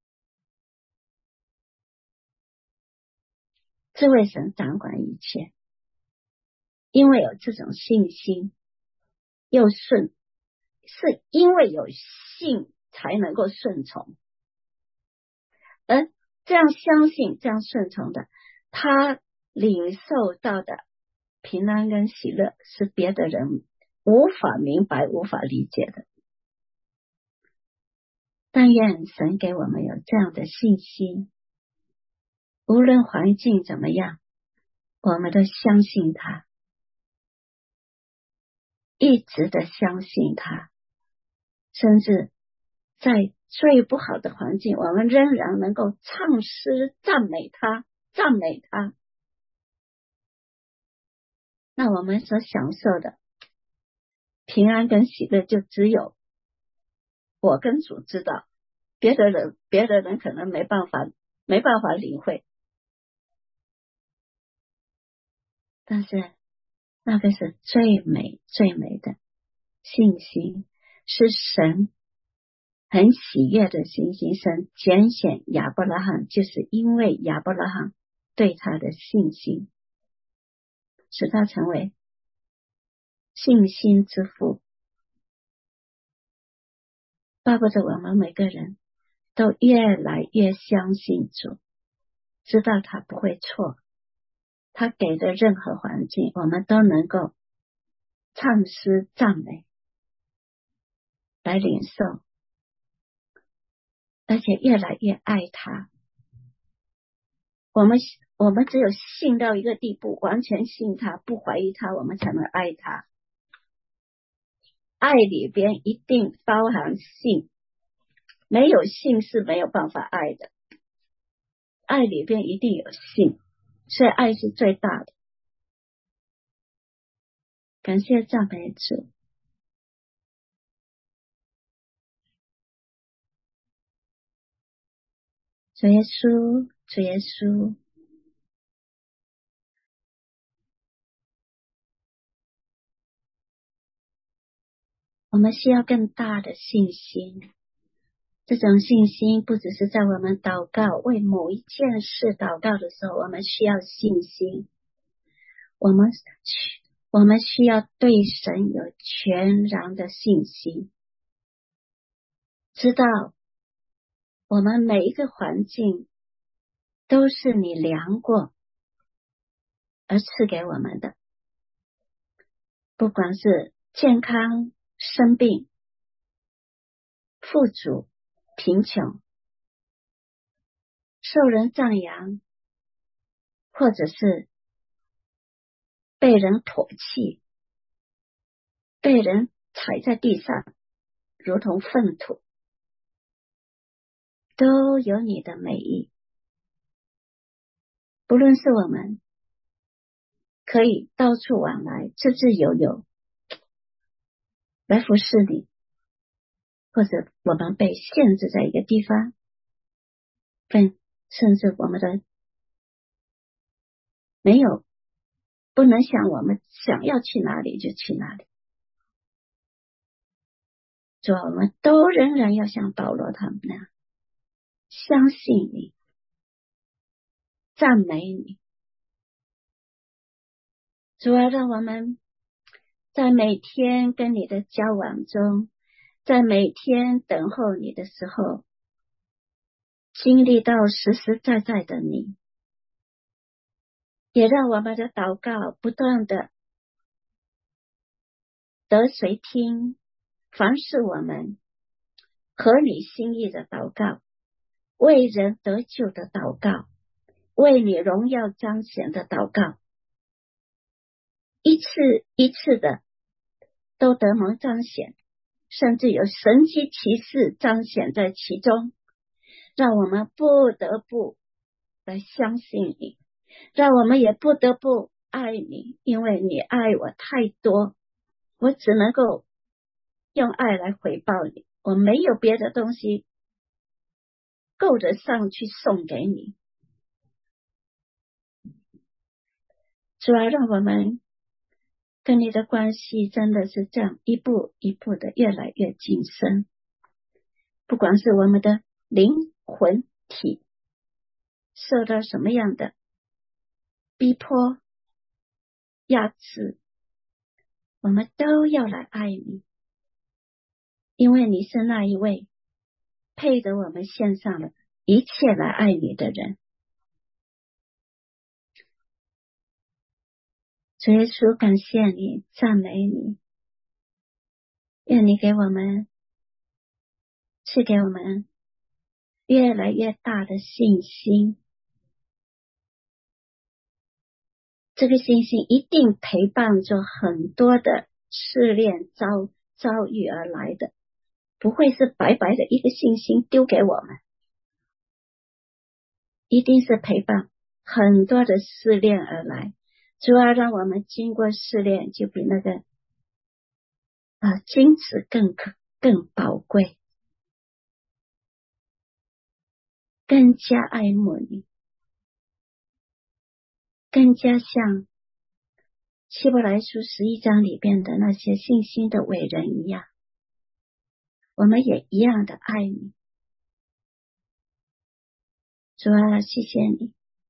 这位神掌管一切，因为有这种信心，又顺，是因为有信才能够顺从，而这样相信，这样顺从的，他领受到的平安跟喜乐是别的人无法明白、无法理解的。但愿神给我们有这样的信心，无论环境怎么样，我们都相信他，一直的相信他，甚至在最不好的环境，我们仍然能够唱诗赞美他，赞美他。那我们所享受的平安跟喜乐，就只有我跟主知道，别的人别的人可能没办法没办法领会。但是那个是最美最美的信心，是神很喜悦的信心。神拣选亚伯拉罕，就是因为亚伯拉罕对他的信心，使他成为信心之父。巴不得我们每个人都越来越相信主，知道他不会错，他给的任何环境我们都能够唱诗赞美来领受，而且越来越爱他。我们我们只有信到一个地步，完全信他，不怀疑他，我们才能爱他。爱里边一定包含信，没有信是没有办法爱的，爱里边一定有信，所以爱是最大的。感谢赞美主。主耶稣，主耶稣，我们需要更大的信心。这种信心不只是在我们祷告，为某一件事祷告的时候，我们需要信心。我们我们需要对神有全然的信心，知道我们每一个环境都是你量过而赐给我们的，不管是健康、生病、富足、贫穷、受人赞扬，或者是被人唾弃，被人踩在地上如同粪土，都有你的美意。不论是我们可以到处往来，自自由由来服侍你，或者我们被限制在一个地方，更甚至我们的没有不能想我们想要去哪里就去哪里。主啊，我们都仍然要像保罗他们那样相信你，赞美你。主啊，让我们在每天跟你的交往中，在每天等候你的时候，经历到实实在在的你，也让我们的祷告不断的得垂听，凡是我们合你心意的祷告，为人得救的祷告，为你荣耀彰显的祷告，一次一次的都得蒙彰显，甚至有神迹奇事彰显在其中，让我们不得不来相信你，让我们也不得不爱你，因为你爱我太多，我只能够用爱来回报你，我没有别的东西够得上去送给你。主要让我们跟你的关系真的是这样一步一步的越来越晋升，不管是我们的灵魂体受到什么样的逼迫压制，我们都要来爱你，因为你是那一位配得我们献上了一切来爱你的人。主耶稣，感谢你，赞美你，愿你给我们赐给我们越来越大的信心，这个信心一定陪伴着很多的试炼遭遭遇而来的，不会是白白的一个信心丢给我们，一定是陪伴很多的试炼而来。主要让我们经过试炼，就比那个啊金子更可更宝贵，更加爱慕你，更加像希伯来书十一章里边的那些信心的伟人一样，我们也一样的爱你。主啊，谢谢你，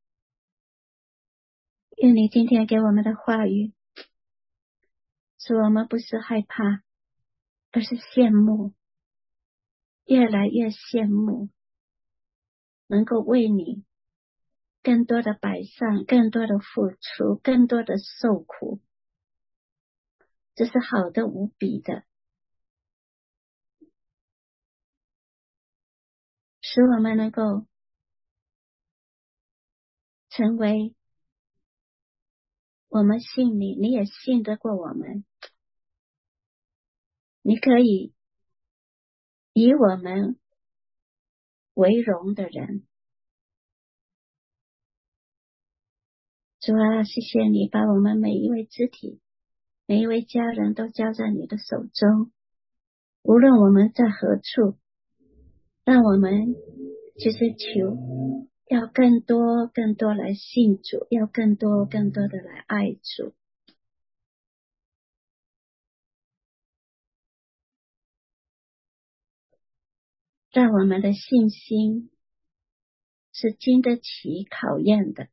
愿你今天给我们的话语，使我们不是害怕，而是羡慕，越来越羡慕，能够为你更多的摆上，更多的付出，更多的受苦，这是好的无比的，使我们能够成为我们信你，你也信得过我们，你可以以我们为荣的人。主啊，谢谢你把我们每一位肢体，每一位家人都交在你的手中，无论我们在何处，让我们就是求要更多更多来信主，要更多更多的来爱主。让我们的信心是经得起考验的，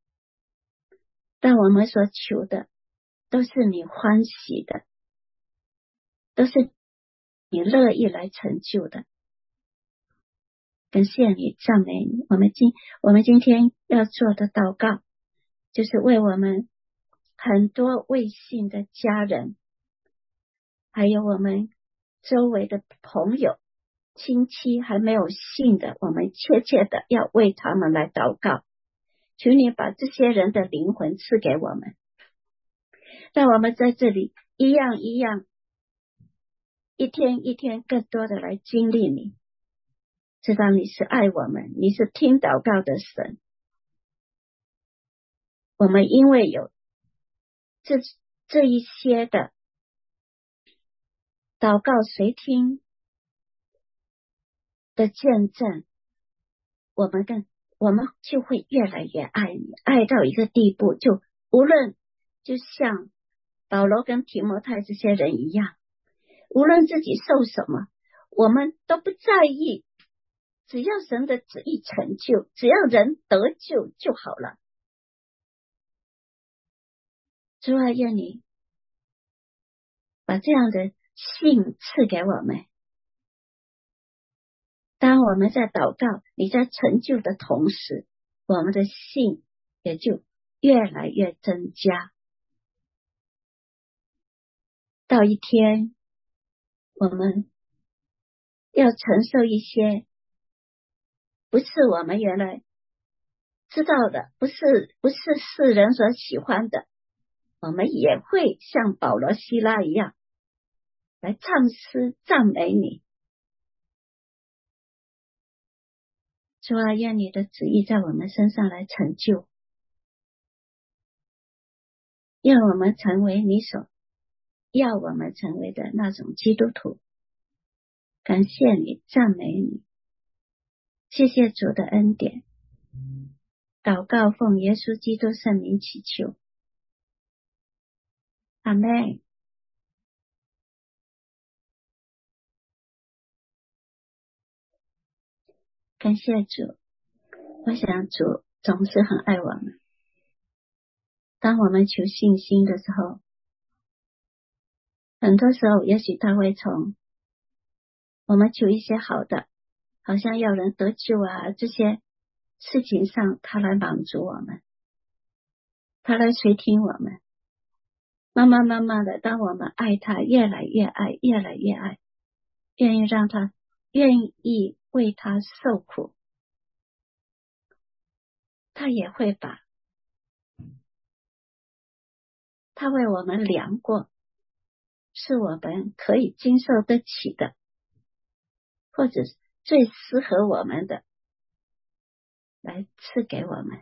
让我们所求的都是你欢喜的，都是你乐意来成就的。感谢你，赞美你。我们今我们今天要做的祷告，就是为我们很多未信的家人，还有我们周围的朋友亲戚还没有信的，我们切切的要为他们来祷告，求你把这些人的灵魂赐给我们，让我们在这里一样一样，一天一天更多的来经历你，知道你是爱我们，你是听祷告的神。我们因为有这这一些的祷告随听的见证，我们更我们就会越来越爱你，爱到一个地步，就无论就像保罗跟提摩太这些人一样，无论自己受什么，我们都不在意，只要神的旨意成就，只要人得救就好了。主啊，愿你把这样的信赐给我们，当我们在祷告你在成就的同时，我们的信也就越来越增加，到一天我们要承受一些不是我们原来知道的，不是不是世人所喜欢的，我们也会像保罗希拉一样来唱诗赞美你。主啊，愿你的旨意在我们身上来成就，让我们成为你所要我们成为的那种基督徒。感谢你，赞美你，谢谢主的恩典。祷告奉耶稣基督圣名祈求，阿们。感谢主，我想主总是很爱我们。当我们求信心的时候，很多时候也许他会从我们求一些好的，好像要人得救啊，这些事情上他来满足我们，他来垂听我们。慢慢慢慢的，当我们爱他越来越爱越来越爱，愿意让他愿意为他受苦，他也会把他为我们量过，是我们可以经受得起的，或者最适合我们的来赐给我们。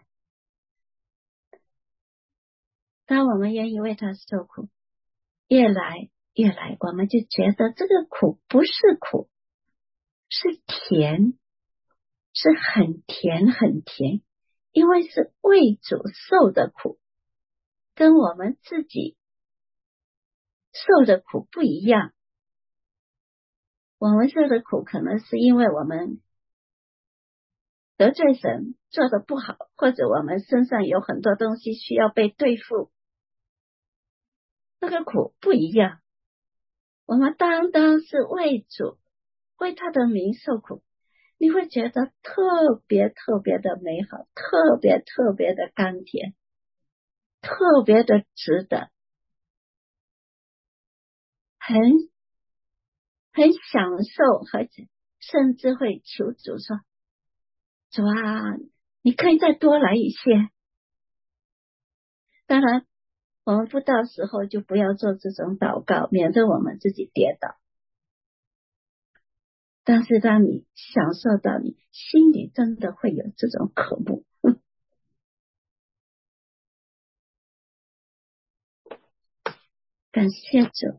当我们愿意为他受苦，越来越来，我们就觉得这个苦不是苦，是甜，是很甜很甜，因为是为主受的苦，跟我们自己受的苦不一样。我们受的苦可能是因为我们得罪神，做得不好，或者我们身上有很多东西需要被对付，那个苦不一样。我们单单是为主，为他的名受苦，你会觉得特别特别的美好，特别特别的甘甜，特别的值得，很很享受，而且甚至会求主说，主啊，你可以再多来一些。当然我们不到时候就不要做这种祷告，免得我们自己跌倒。但是当你享受到，你心里真的会有这种渴慕。感谢主，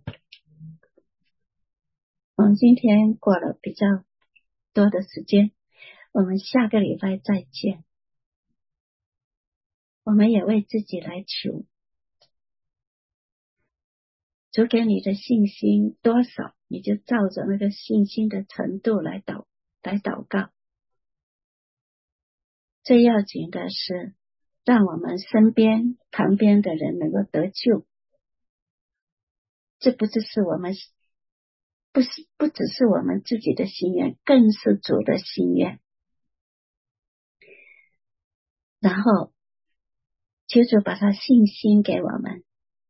我们今天过了比较多的时间，我们下个礼拜再见。我们也为自己来求，主给你的信心多少，你就照着那个信心的程度来祷来祷告。最要紧的是让我们身边旁边的人能够得救，这不只是我们不是不只是我们自己的心愿，更是主的心愿。然后求主把他信心给我们，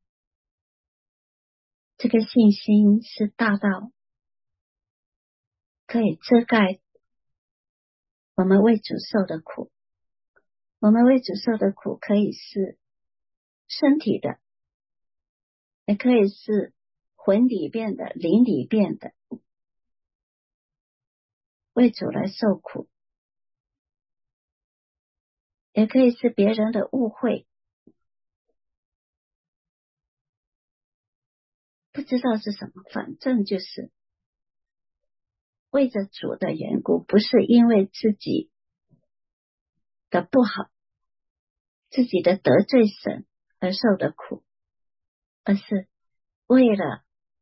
这个信心是大到可以遮盖我们为主受的苦。我们为主受的苦可以是身体的，也可以是魂里边的，灵里边的，为主来受苦，也可以是别人的误会，不知道是什么，反正就是为着主的缘故，不是因为自己的不好，自己的得罪神而受的苦，而是为了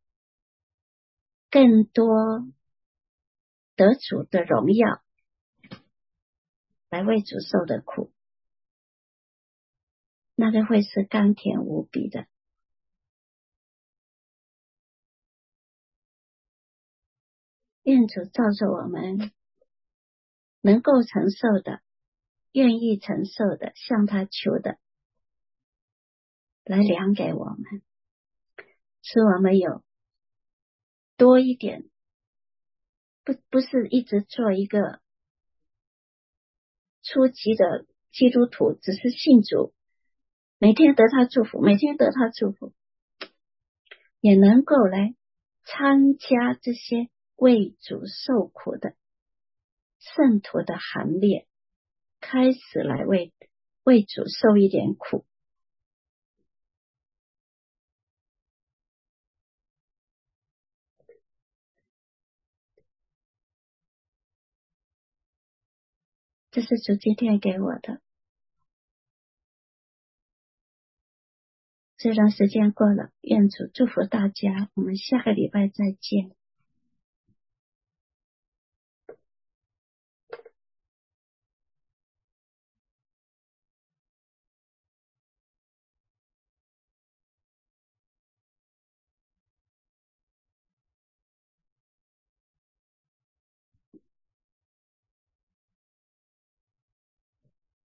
更多得主的荣耀来为主受的苦，那个会是甘甜无比的。愿主照着我们能够承受的，愿意承受的，向他求的来量给我们，使我们有多一点不不是一直做一个初级的基督徒，只是信主，每天得他祝福，每天得他祝福，也能够来参加这些为主受苦的圣徒的行列，开始来为为主受一点苦。这是主今天给我的。这段时间过了，愿主祝福大家，我们下个礼拜再见。